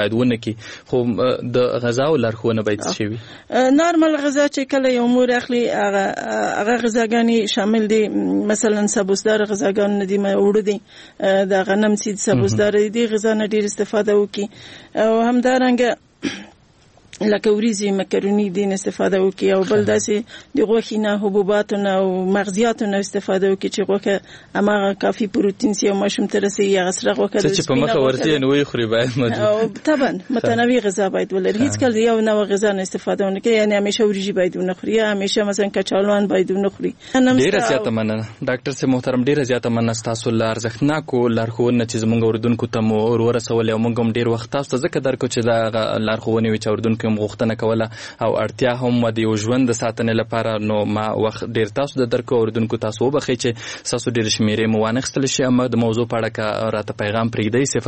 باید ونه کی خو د غذا او لارښوونه باید څه وي نارمل غذا چې کله یو مور اخلي هغه غذاګانی شامل دي مثلا سبوسدار غذاګان دي وړو دي د غنم سید سبوسدار دي غذا نه ډیر استفاده وکي او همدارنګه لکه وریځي مکرونی دین استفاده وکي او بل داسې د غوښې نه حبوبات نه او مغزیات نه استفاده وکي چې غوښه اماغه کافي پروتین سي او ماشوم ته رسي یا غسره غوښه چې په مخه ورته نو خوري باید او طبعا متنوع غذا باید ولري هیڅ کله یو نوع غذا نه استفاده ونه کوي یعنی همیشه وریجی باید ونه خوري همیشه مثلا کچالوان باید ونه خوري ډیر زیاته مننه ډاکټر سي محترم ډیر زیاته مننه تاسو لار ارزښتناکو لارښوونه چې زموږ اوردونکو ته مو ورسول او موږ هم ډیر وخت تاسو ځکه درکو چې دا لارښوونه وي چې اوردونکو هم غوښتنه کوله او اړتیا هم د یو ژوند د ساتنې لپاره نو ما وخت ډیر تاسو د درکو اوردونکو تاسو وبخي چې تاسو ډیر شمیرې مو وانخستل شي اما د موضوع په اړه کا راته پیغام پرېږدئ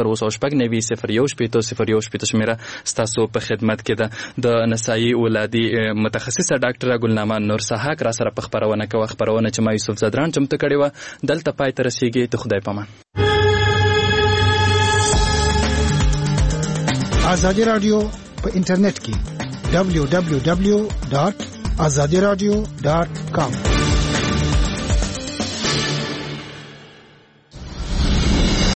0 شمیره تاسو په خدمت کې ده د نسایي ولادي متخصصه ډاکټره ګلنامه نور سحاق را سره په خبرونه کوي خبرونه چې ما یوسف زدران چمتو کړې و دلته پای ته رسیږي ته خدای پامان آزادی رادیو په انټرنیټ کې www.azadiradio.com